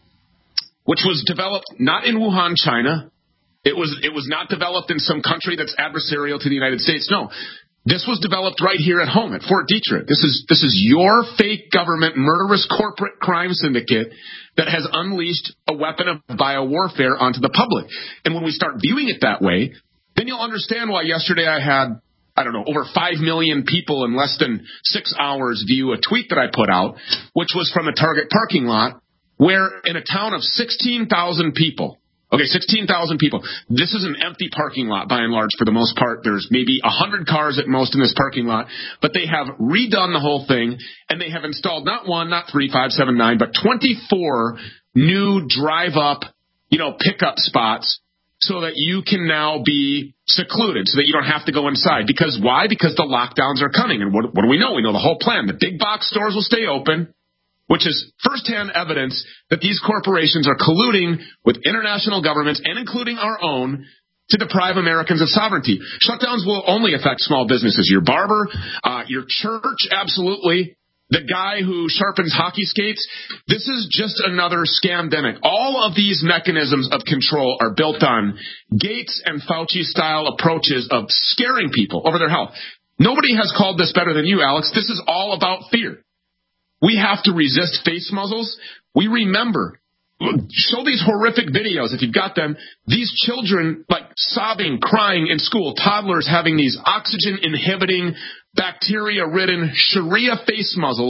Which was developed not in Wuhan, China. It was it was not developed in some country that's adversarial to the United States. No. This was developed right here at home at Fort Detrick. This is this is your fake government murderous corporate crime syndicate that has unleashed a weapon of biowarfare onto the public. And when we start viewing it that way, then you'll understand why yesterday I had I don't know, over five million people in less than six hours view a tweet that I put out, which was from the Target parking lot, where in a town of sixteen thousand people, okay, sixteen thousand people, this is an empty parking lot by and large for the most part. There's maybe one hundred cars at most in this parking lot, but they have redone the whole thing, and they have installed not one, not three, five, seven, nine, but twenty-four new drive-up, you know, pickup spots, so that you can now be secluded, so that you don't have to go inside. Because why? Because the lockdowns are coming. And what, what do we know? We know the whole plan. The big box stores will stay open, which is firsthand evidence that these corporations are colluding with international governments, and including our own, to deprive Americans of sovereignty. Shutdowns will only affect small businesses. Your barber, uh, your church, absolutely. The guy who sharpens hockey skates, this is just another scamdemic. All of these mechanisms of control are built on Gates and Fauci-style approaches of scaring people over their health. Nobody has called this better than you, Alex. This is all about fear. We have to resist face muzzles. We remember. Show these horrific videos, if you've got them. These children, like, sobbing, crying in school. Toddlers having these oxygen-inhibiting, bacteria-ridden Sharia face muzzles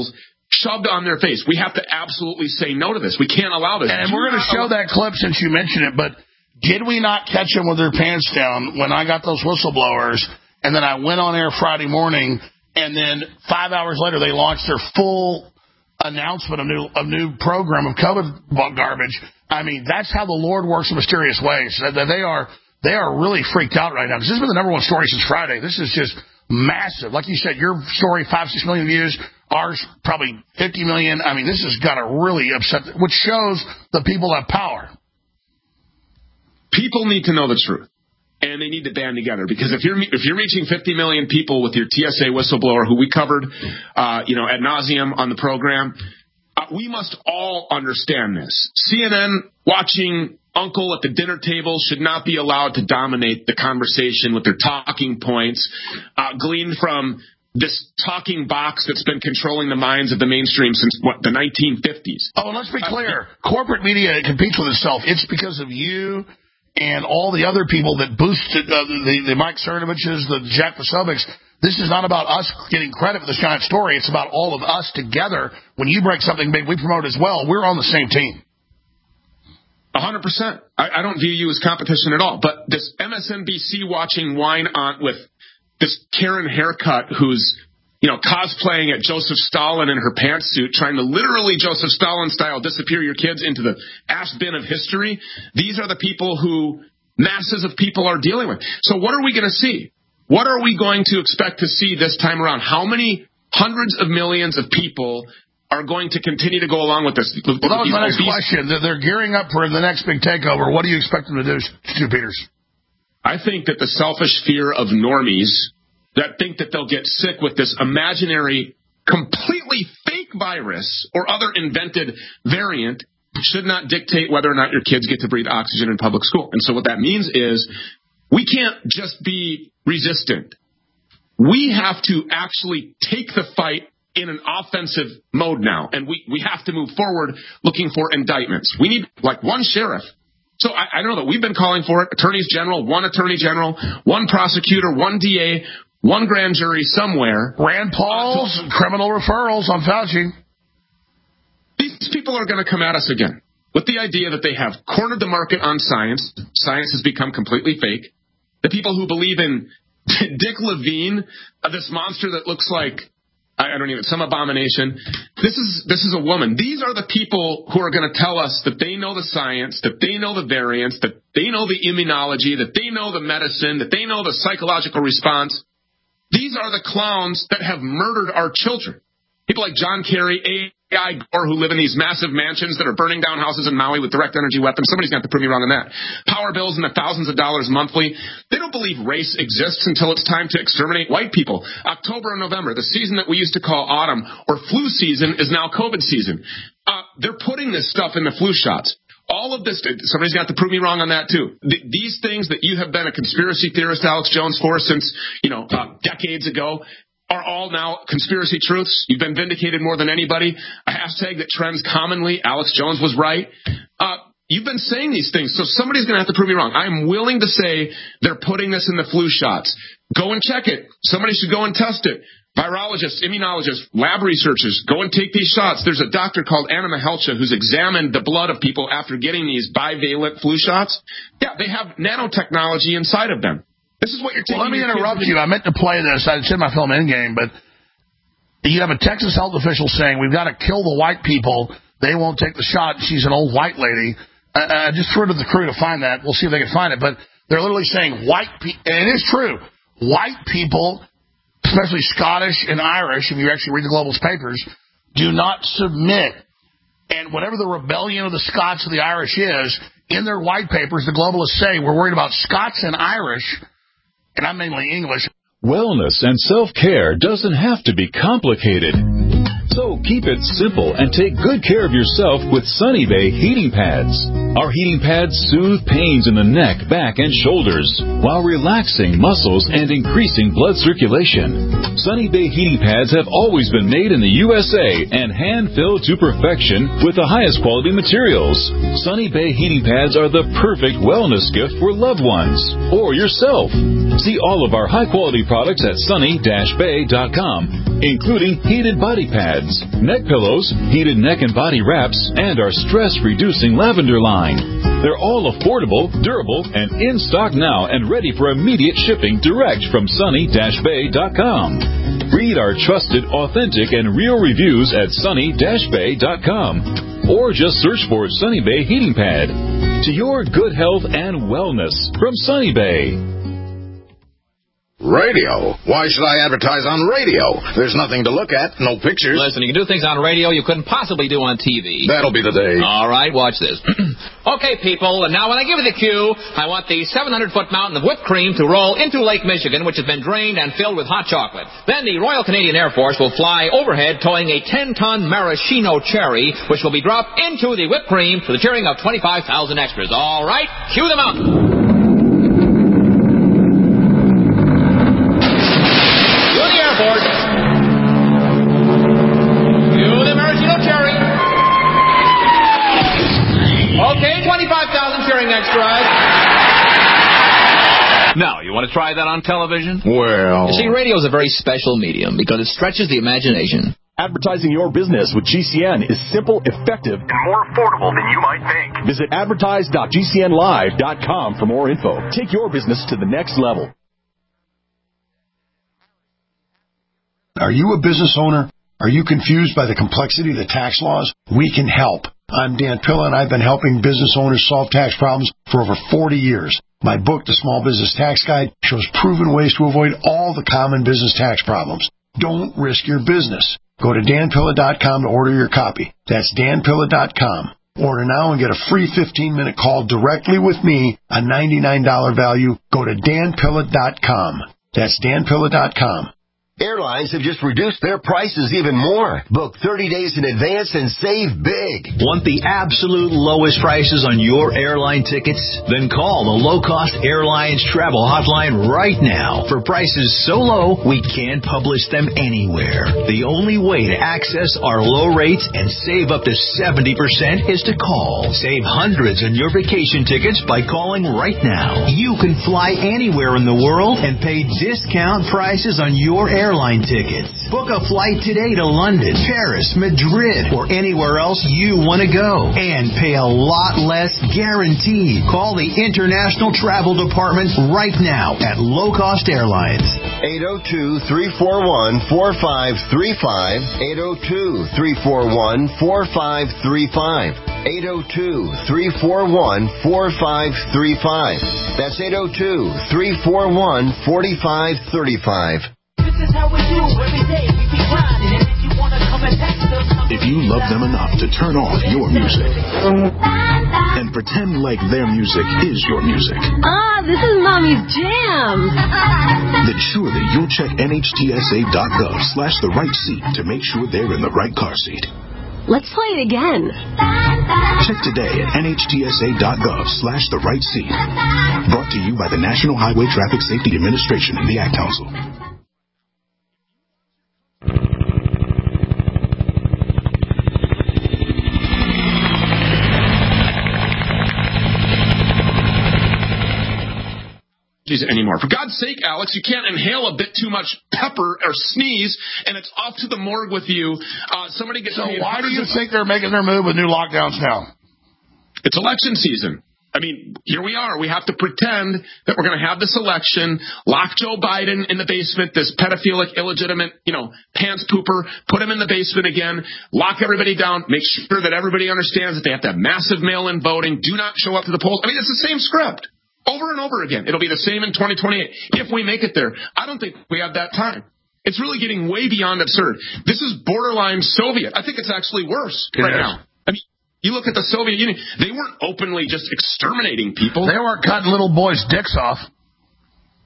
shoved on their face. We have to absolutely say no to this. We can't allow this. And we're going to show that clip since you mentioned it, but did we not catch them with their pants down when I got those whistleblowers, and then I went on air Friday morning, and then five hours later they launched their full announcement of new of new program of COVID garbage? I mean, that's how the Lord works in mysterious ways. They are they are really freaked out right now, because this has been the number one story since Friday. This is just massive. Like you said, your story, five, six million views. Ours, probably fifty million. I mean, this has got to really upset, which shows the people have power. People need to know the truth, and they need to band together, because if you're if you're reaching fifty million people with your T S A whistleblower, who we covered, uh, you know, ad nauseum on the program, uh, we must all understand this. C N N watching Uncle at the dinner table should not be allowed to dominate the conversation with their talking points, uh, gleaned from this talking box that's been controlling the minds of the mainstream since, what, the nineteen fifties. Oh, and let's be clear. Uh, Corporate media competes with itself. It's because of you and all the other people that boosted uh, the, the Mike Cernoviches, the Jack Posobics. This is not about us getting credit for this giant story. It's about all of us together. When you break something big, we promote as well. We're on the same team. A hundred percent. I don't view you as competition at all. But this M S N B C watching wine aunt with this Karen haircut who's, you know, cosplaying at Joseph Stalin in her pantsuit, trying to literally Joseph Stalin style disappear your kids into the ash bin of history. These are the people who masses of people are dealing with. So what are we going to see? What are we going to expect to see this time around? How many hundreds of millions of people are going to continue to go along with this? With, well, that was these, my next these, question. They're gearing up for the next big takeover. What do you expect them to do, Stu Peters? I think that the selfish fear of normies that think that they'll get sick with this imaginary, completely fake virus or other invented variant should not dictate whether or not your kids get to breathe oxygen in public school. And so what that means is we can't just be resistant. We have to actually take the fight in an offensive mode now, and we, we have to move forward looking for indictments. We need, like, one sheriff. So I, I know that we've been calling for it. Attorneys general, one attorney general, one prosecutor, one D A, one grand jury somewhere. Rand Paul's uh, criminal referrals on Fauci. These people are going to come at us again with the idea that they have cornered the market on science. Science has become completely fake. The people who believe in Dick Levine, uh, this monster that looks like, I don't even, some abomination. This is this is a woman. These are the people who are going to tell us that they know the science, that they know the variants, that they know the immunology, that they know the medicine, that they know the psychological response. These are the clowns that have murdered our children. People like John Kerry, A I Gore, who live in these massive mansions that are burning down houses in Maui with direct energy weapons. Somebody's going to have to prove me wrong on that. Power bills in the thousands of dollars monthly. They don't believe race exists until it's time to exterminate white people. October and November, the season that we used to call autumn or flu season, is now COVID season. Uh, they're putting this stuff in the flu shots. All of this, somebody's got to prove me wrong on that, too. Th- these things that you have been a conspiracy theorist, Alex Jones, for since, you know, uh, decades ago, are all now conspiracy truths. You've been vindicated more than anybody. A hashtag that trends commonly, Alex Jones was right. Uh, you've been saying these things, so somebody's going to have to prove me wrong. I'm willing to say they're putting this in the flu shots. Go and check it. Somebody should go and test it. Virologists, immunologists, lab researchers, go and take these shots. There's a doctor called Anna Mahelcha who's examined the blood of people after getting these bivalent flu shots. Yeah, they have nanotechnology inside of them. This is what you're taking. Well, let me interrupt you. I meant to play this. I said my film Endgame, but you have a Texas health official saying we've got to kill the white people. They won't take the shot. She's an old white lady. I, I just threw it to the crew to find that. We'll see if they can find it. But they're literally saying white people, and it is true, white people, especially Scottish and Irish, if you actually read the Globalist papers, do not submit. And whatever the rebellion of the Scots or the Irish is, in their white papers, the Globalists say we're worried about Scots and Irish, and I'm mainly English. Wellness and self-care doesn't have to be complicated. So keep it simple and take good care of yourself with Sunny Bay heating pads. Our heating pads soothe pains in the neck, back, and shoulders while relaxing muscles and increasing blood circulation. Sunny Bay heating pads have always been made in the U S A and hand-filled to perfection with the highest quality materials. Sunny Bay heating pads are the perfect wellness gift for loved ones or yourself. See all of our high-quality products at sunny dash bay dot com, including heated body pads, neck pillows, heated neck and body wraps, and our stress-reducing lavender line. They're all affordable, durable, and in stock now and ready for immediate shipping direct from sunny dash bay dot com. Read our trusted, authentic, and real reviews at sunny dash bay dot com. Or just search for Sunny Bay Heating Pad. To your good health and wellness from Sunny Bay. Radio? Why should I advertise on radio? There's nothing to look at, no pictures. Listen, you can do things on radio you couldn't possibly do on T V. That'll be the day. All right, watch this. Okay, people, and now when I give you the cue, I want the seven hundred foot mountain of whipped cream to roll into Lake Michigan, which has been drained and filled with hot chocolate. Then the Royal Canadian Air Force will fly overhead towing a ten ton maraschino cherry, which will be dropped into the whipped cream to the cheering of twenty-five thousand extras. All right, cue the mountain. Okay, twenty-five thousand cheering extras. Now, you want to try that on television? Well... You see, radio is a very special medium because it stretches the imagination. Advertising your business with G C N is simple, effective, and more affordable than you might think. Visit advertise dot g c n live dot com for more info. Take your business to the next level. Are you a business owner? Are you confused by the complexity of the tax laws? We can help. I'm Dan Pilla, and I've been helping business owners solve tax problems for over forty years. My book, The Small Business Tax Guide, shows proven ways to avoid all the common business tax problems. Don't risk your business. Go to dan pilla dot com to order your copy. That's dan pilla dot com. Order now and get a free fifteen minute call directly with me, a ninety-nine dollars value. Go to dan pilla dot com. That's dan pilla dot com. Airlines have just reduced their prices even more. Book thirty days in advance and save big. Want the absolute lowest prices on your airline tickets? Then call the Low Cost Airlines Travel Hotline right now. For prices so low, we can't publish them anywhere. The only way to access our low rates and save up to seventy percent is to call. Save hundreds on your vacation tickets by calling right now. You can fly anywhere in the world and pay discount prices on your airline airline tickets. Book a flight today to London, Paris, Madrid, or anywhere else you want to go. And pay a lot less guaranteed. Call the International Travel Department right now at Low Cost Airlines. eight oh two, three four one, four five three five. eight oh two, three four one, four five three five. eight oh two, three four one, four five three five. That's eight oh two, three four one, four five three five. If you love them enough to turn off your music and pretend like their music is your music, ah, this is Mommy's jam, then surely you'll check N H T S A dot gov slash the right seat to make sure they're in the right car seat. Let's play it again. Check today at N H T S A dot gov slash the right seat. Brought to you by the National Highway Traffic Safety Administration and the Ad Council. Anymore. For God's sake, Alex, you can't inhale a bit too much pepper or sneeze, and it's off to the morgue with you. Uh, somebody gets. So why do you think they're making their move with new lockdowns now? It's election season. I mean, here we are. We have to pretend that we're going to have this election, lock Joe Biden in the basement, this pedophilic, illegitimate, you know, pants pooper, put him in the basement again, lock everybody down, make sure that everybody understands that they have to have massive mail-in voting, do not show up to the polls. I mean, it's the same script. Over and over again. It'll be the same in twenty twenty-eight. If we make it there, I don't think we have that time. It's really getting way beyond absurd. This is borderline Soviet. I think it's actually worse it right is. now. I mean, you look at the Soviet Union, they weren't openly just exterminating people. They weren't cutting little boys' dicks off.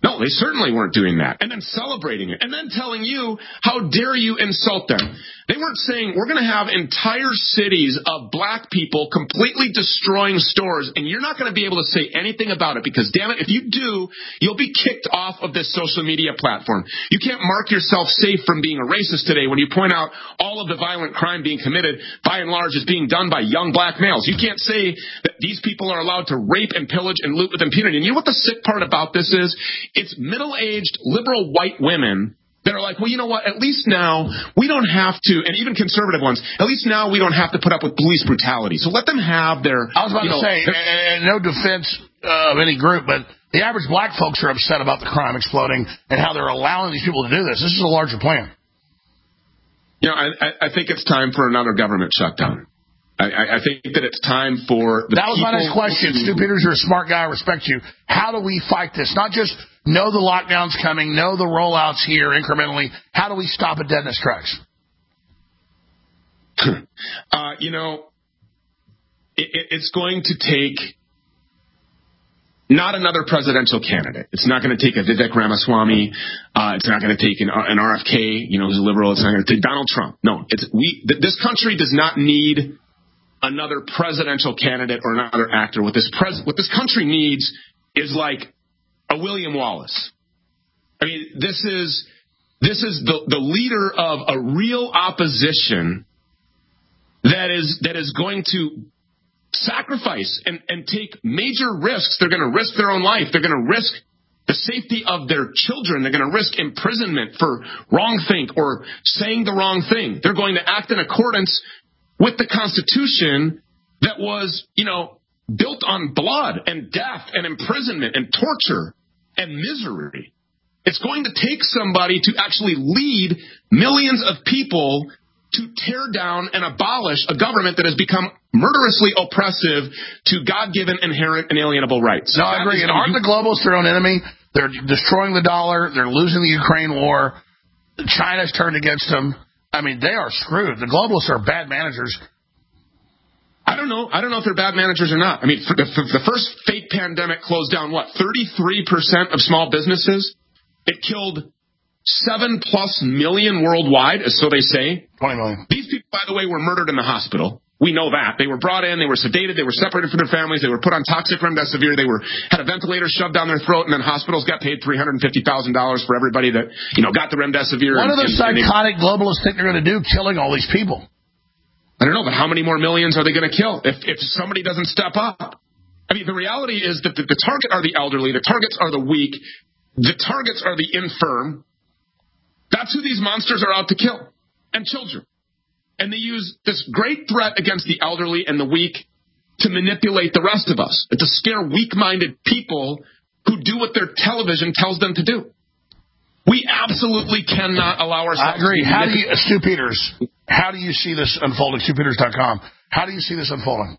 No, they certainly weren't doing that. And then celebrating it. And then telling you, how dare you insult them. They weren't saying, we're going to have entire cities of black people completely destroying stores, and you're not going to be able to say anything about it because, damn it, if you do, you'll be kicked off of this social media platform. You can't mark yourself safe from being a racist today when you point out all of the violent crime being committed, by and large, is being done by young black males. You can't say that these people are allowed to rape and pillage and loot with impunity. And you know what the sick part about this is? It's middle-aged, liberal white women that are like, well, you know what, at least now we don't have to, and even conservative ones, at least now we don't have to put up with police brutality. So let them have their... I was about you know, to say, and, and no defense uh, of any group, but the average black folks are upset about the crime exploding and how they're allowing these people to do this. This is a larger plan. You know, I, I think it's time for another government shutdown. I, I think that it's time for the That was my next question. Stu Peters, you're a smart guy. I respect you. How do we fight this? Not just know the lockdown's coming, know the rollouts here incrementally. How do we stop it dead in its tracks? uh, you know, it, it, it's going to take not another presidential candidate. It's not going to take a Vivek Ramaswamy. Uh, it's not going to take an, an R F K, you know, who's a liberal. It's not going to take Donald Trump. No, it's we. Th- this country does not need another presidential candidate or another actor. What this pres- what this country needs is like a William Wallace. I mean, this is this is the, the leader of a real opposition that is that is going to sacrifice and, and take major risks. They're going to risk their own life. They're going to risk the safety of their children. They're going to risk imprisonment for wrongthink or saying the wrong thing. They're going to act in accordance with the Constitution that was, you know, built on blood and death and imprisonment and torture and misery. It's going to take somebody to actually lead millions of people to tear down and abolish a government that has become murderously oppressive to God-given inherent inalienable rights. No, I agree. And aren't the globalists their own enemy? They're destroying the dollar. They're losing the Ukraine war. China's turned against them. I mean, they are screwed. The globalists are bad managers. I don't know. I don't know if they're bad managers or not. I mean, for the, for the first fake pandemic closed down, what, thirty-three percent of small businesses? It killed seven plus million worldwide, so they say. twenty million. These people, by the way, were murdered in the hospital. We know that. They were brought in, they were sedated, they were separated from their families, they were put on toxic remdesivir, they were had a ventilator shoved down their throat, and then hospitals got paid three hundred fifty thousand dollars for everybody that, you know, got the remdesivir. What and, do the and, psychotic and they, globalists think they're going to do, killing all these people? I don't know, but how many more millions are they going to kill if, if somebody doesn't step up? I mean, the reality is that the, the target are the elderly, the targets are the weak, the targets are the infirm. That's who these monsters are out to kill, and children. And they use this great threat against the elderly and the weak to manipulate the rest of us, to scare weak-minded people who do what their television tells them to do. We absolutely cannot allow ourselves I agree. to How do you, Stu Peters, how do you see this unfolding? Stu Peters dot com. How do you see this unfolding?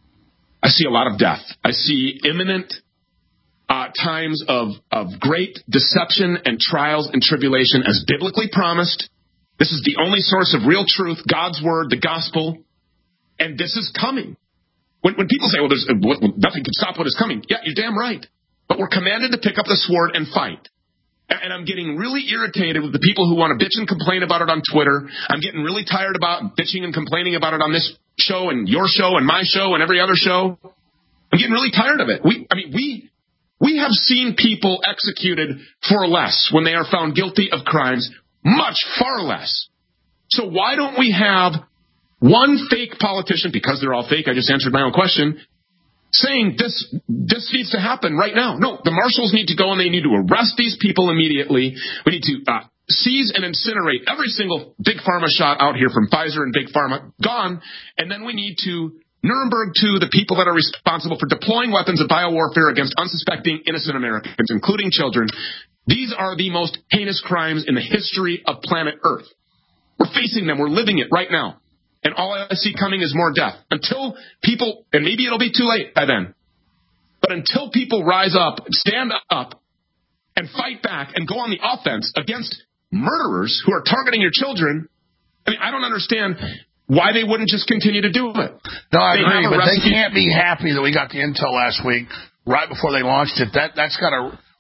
I see a lot of death. I see imminent uh, times of, of great deception and trials and tribulation as biblically promised. This is the only source of real truth, God's word, the gospel, and this is coming. When, when people say, well, there's, well, nothing can stop what is coming, yeah, you're damn right. But we're commanded to pick up the sword and fight. And I'm getting really irritated with the people who want to bitch and complain about it on Twitter. I'm getting really tired about bitching and complaining about it on this show and your show and my show and every other show. I'm getting really tired of it. We, I mean, we we have seen people executed for less when they are found guilty of crimes, much far less. So why don't we have one fake politician, because they're all fake, I just answered my own question, saying this this needs to happen right now. No, the marshals need to go and they need to arrest these people immediately. We need to uh, seize and incinerate every single big pharma shot out here from Pfizer and big pharma, gone. And then we need to Nuremberg to the people that are responsible for deploying weapons of biowarfare against unsuspecting innocent Americans, including children. These are the most heinous crimes in the history of planet Earth. We're facing them. We're living it right now. And all I see coming is more death. Until people, and maybe it'll be too late by then, but until people rise up, stand up, and fight back and go on the offense against murderers who are targeting your children, I mean, I don't understand why they wouldn't just continue to do it. No, I they agree, but they can't be happy that we got the intel last week, right before they launched it. That, that's got to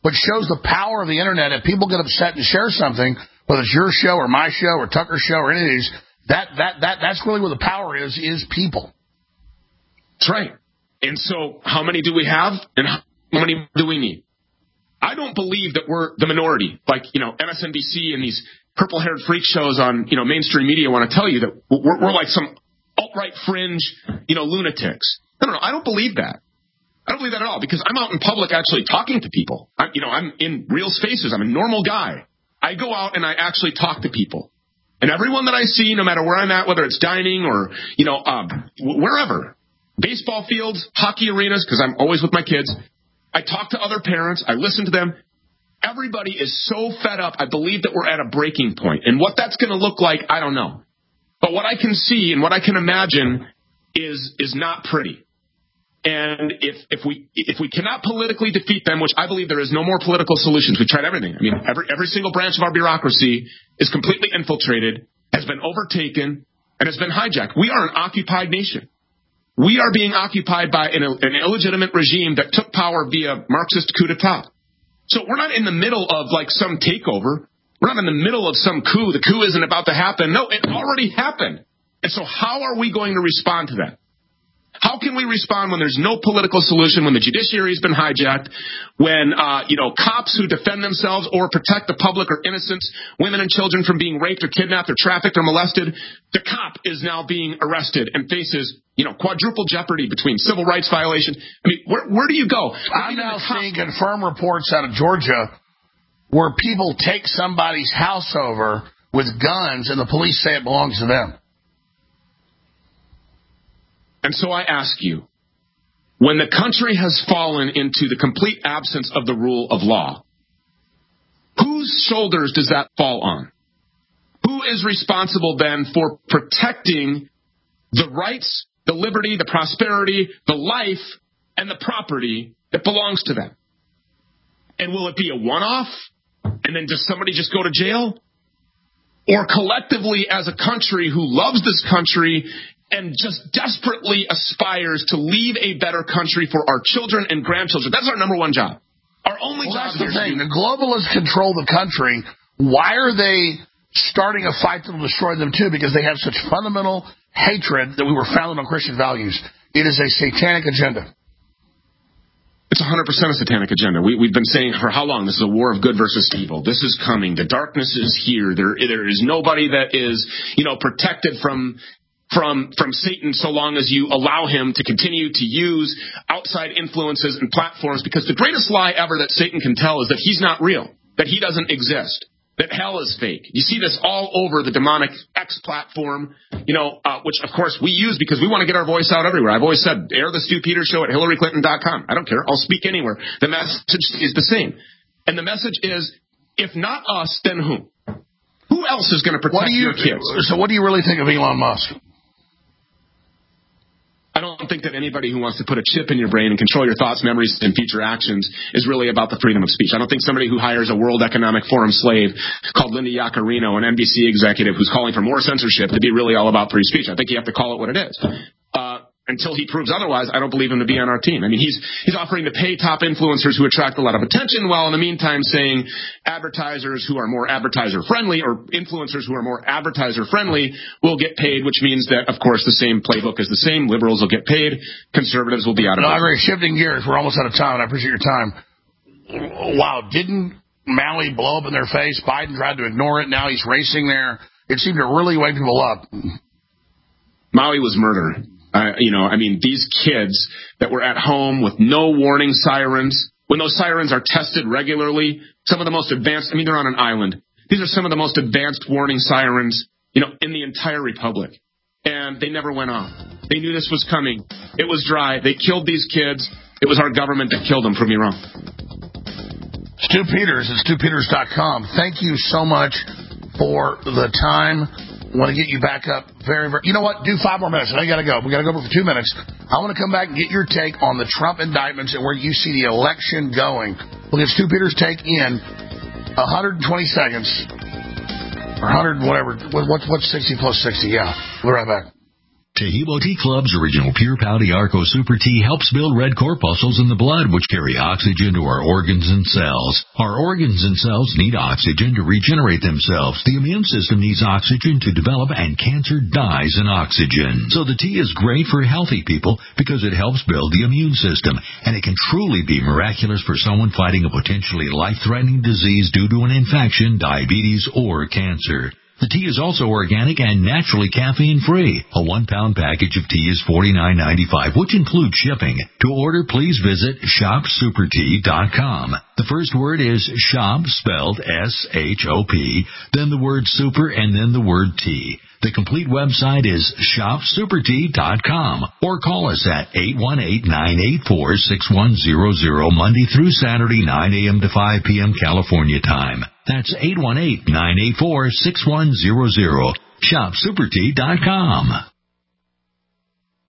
but shows the power of the internet. If people get upset and share something, whether it's your show or my show or Tucker's show or any of these, that, that, that, that's really where the power is, is people. That's right. And so how many do we have and how many do we need? I don't believe that we're the minority, like, you know, M S N B C and these purple-haired freak shows on, you know, mainstream media want to tell you that we're, we're like some alt-right fringe, you know, lunatics. No, no, no, I don't believe that. I don't believe that at all, because I'm out in public actually talking to people. I, you know, I'm in real spaces. I'm a normal guy. I go out and I actually talk to people. And everyone that I see, no matter where I'm at, whether it's dining or, you know, um, wherever, baseball fields, hockey arenas, because I'm always with my kids, I talk to other parents. I listen to them. Everybody is so fed up. I believe that we're at a breaking point. And what that's going to look like, I don't know. But what I can see and what I can imagine is is not pretty. And if if we if we cannot politically defeat them, which I believe there is no more political solutions. We've tried everything. I mean, every every single branch of our bureaucracy is completely infiltrated, has been overtaken, and has been hijacked. We are an occupied nation. We are being occupied by an, an illegitimate regime that took power via Marxist coup d'etat. So we're not in the middle of like some takeover. We're not in the middle of some coup. The coup isn't about to happen. No, it already happened. And so how are we going to respond to that? How can we respond when there's no political solution, when the judiciary has been hijacked, when, uh, you know, cops who defend themselves or protect the public or innocents, women and children from being raped or kidnapped or trafficked or molested, the cop is now being arrested and faces, you know, quadruple jeopardy between civil rights violations. I mean, where, where do you go? I'm now seeing confirmed reports out of Georgia where people take somebody's house over with guns and the police say it belongs to them. And so I ask you, when the country has fallen into the complete absence of the rule of law, whose shoulders does that fall on? Who is responsible then for protecting the rights, the liberty, the prosperity, the life, and the property that belongs to them? And will it be a one-off? And then does somebody just go to jail? Or collectively as a country who loves this country and just desperately aspires to leave a better country for our children and grandchildren. That's our number one job. Our only well, job. That's the thing. The globalists control the country. Why are they starting a fight that will destroy them too? Because they have such fundamental hatred that we were founded on Christian values. It is a satanic agenda. It's one hundred percent a satanic agenda. We, we've been saying for how long? This is a war of good versus evil. This is coming. The darkness is here. There, there is nobody that is, you know, protected from From from Satan so long as you allow him to continue to use outside influences and platforms, because the greatest lie ever that Satan can tell is that he's not real, that he doesn't exist, that hell is fake. You see this all over the demonic X platform, you know, uh, which, of course, we use because we want to get our voice out everywhere. I've always said, air the Stu Peters show at Hillary Clinton dot com. I don't care. I'll speak anywhere. The message is the same. And the message is, if not us, then who? Who else is going to protect you, your kids? So what do you really think of Elon Musk? I don't think that anybody who wants to put a chip in your brain and control your thoughts, memories, and future actions is really about the freedom of speech. I don't think somebody who hires a World Economic Forum slave called Linda Yaccarino, an N B C executive who's calling for more censorship, to be really all about free speech. I think you have to call it what it is. Uh, until he proves otherwise, I don't believe him to be on our team. I mean, he's he's offering to pay top influencers who attract a lot of attention, while in the meantime saying advertisers who are more advertiser-friendly or influencers who are more advertiser-friendly will get paid, which means that, of course, the same playbook is the same. Liberals will get paid. Conservatives will be out of it. No, I agree. Shifting gears. We're almost out of time, and I appreciate your time. Wow, didn't Maui blow up in their face? Biden tried to ignore it. Now he's racing there. It seemed to really wake people up. Maui was murder. Uh, you know, I mean, these kids that were at home with no warning sirens, when those sirens are tested regularly, some of the most advanced, I mean, they're on an island. These are some of the most advanced warning sirens, you know, in the entire republic. And they never went off. They knew this was coming. It was dry. They killed these kids. It was our government that killed them. Prove me wrong. Stu Peters at Stu Peters dot com. Thank you so much for the time. I want to get you back up very, very... You know what? Do five more minutes. I got to go. We got to go for two minutes. I want to come back and get your take on the Trump indictments and where you see the election going. We'll get Stu Peters' take in one hundred twenty seconds. Or one hundred, whatever. What, what's sixty plus sixty? Yeah. We'll be right back. Tahibo Tea Club's original Pure Pouty Arco Super Tea helps build red corpuscles in the blood, which carry oxygen to our organs and cells. Our organs and cells need oxygen to regenerate themselves. The immune system needs oxygen to develop, and cancer dies in oxygen. So the tea is great for healthy people because it helps build the immune system, and it can truly be miraculous for someone fighting a potentially life-threatening disease due to an infection, diabetes, or cancer. The tea is also organic and naturally caffeine-free. A one-pound package of tea is forty-nine ninety-five, which includes shipping. To order, please visit shop super tea dot com. The first word is shop, spelled S H O P, then the word super, and then the word tea. The complete website is shop super tea dot com, or call us at eight one eight, nine eight four, six one zero zero Monday through Saturday, nine a.m. to five p.m. California time. That's eight one eight, nine eight four, six one zero zero. shop super tea dot com.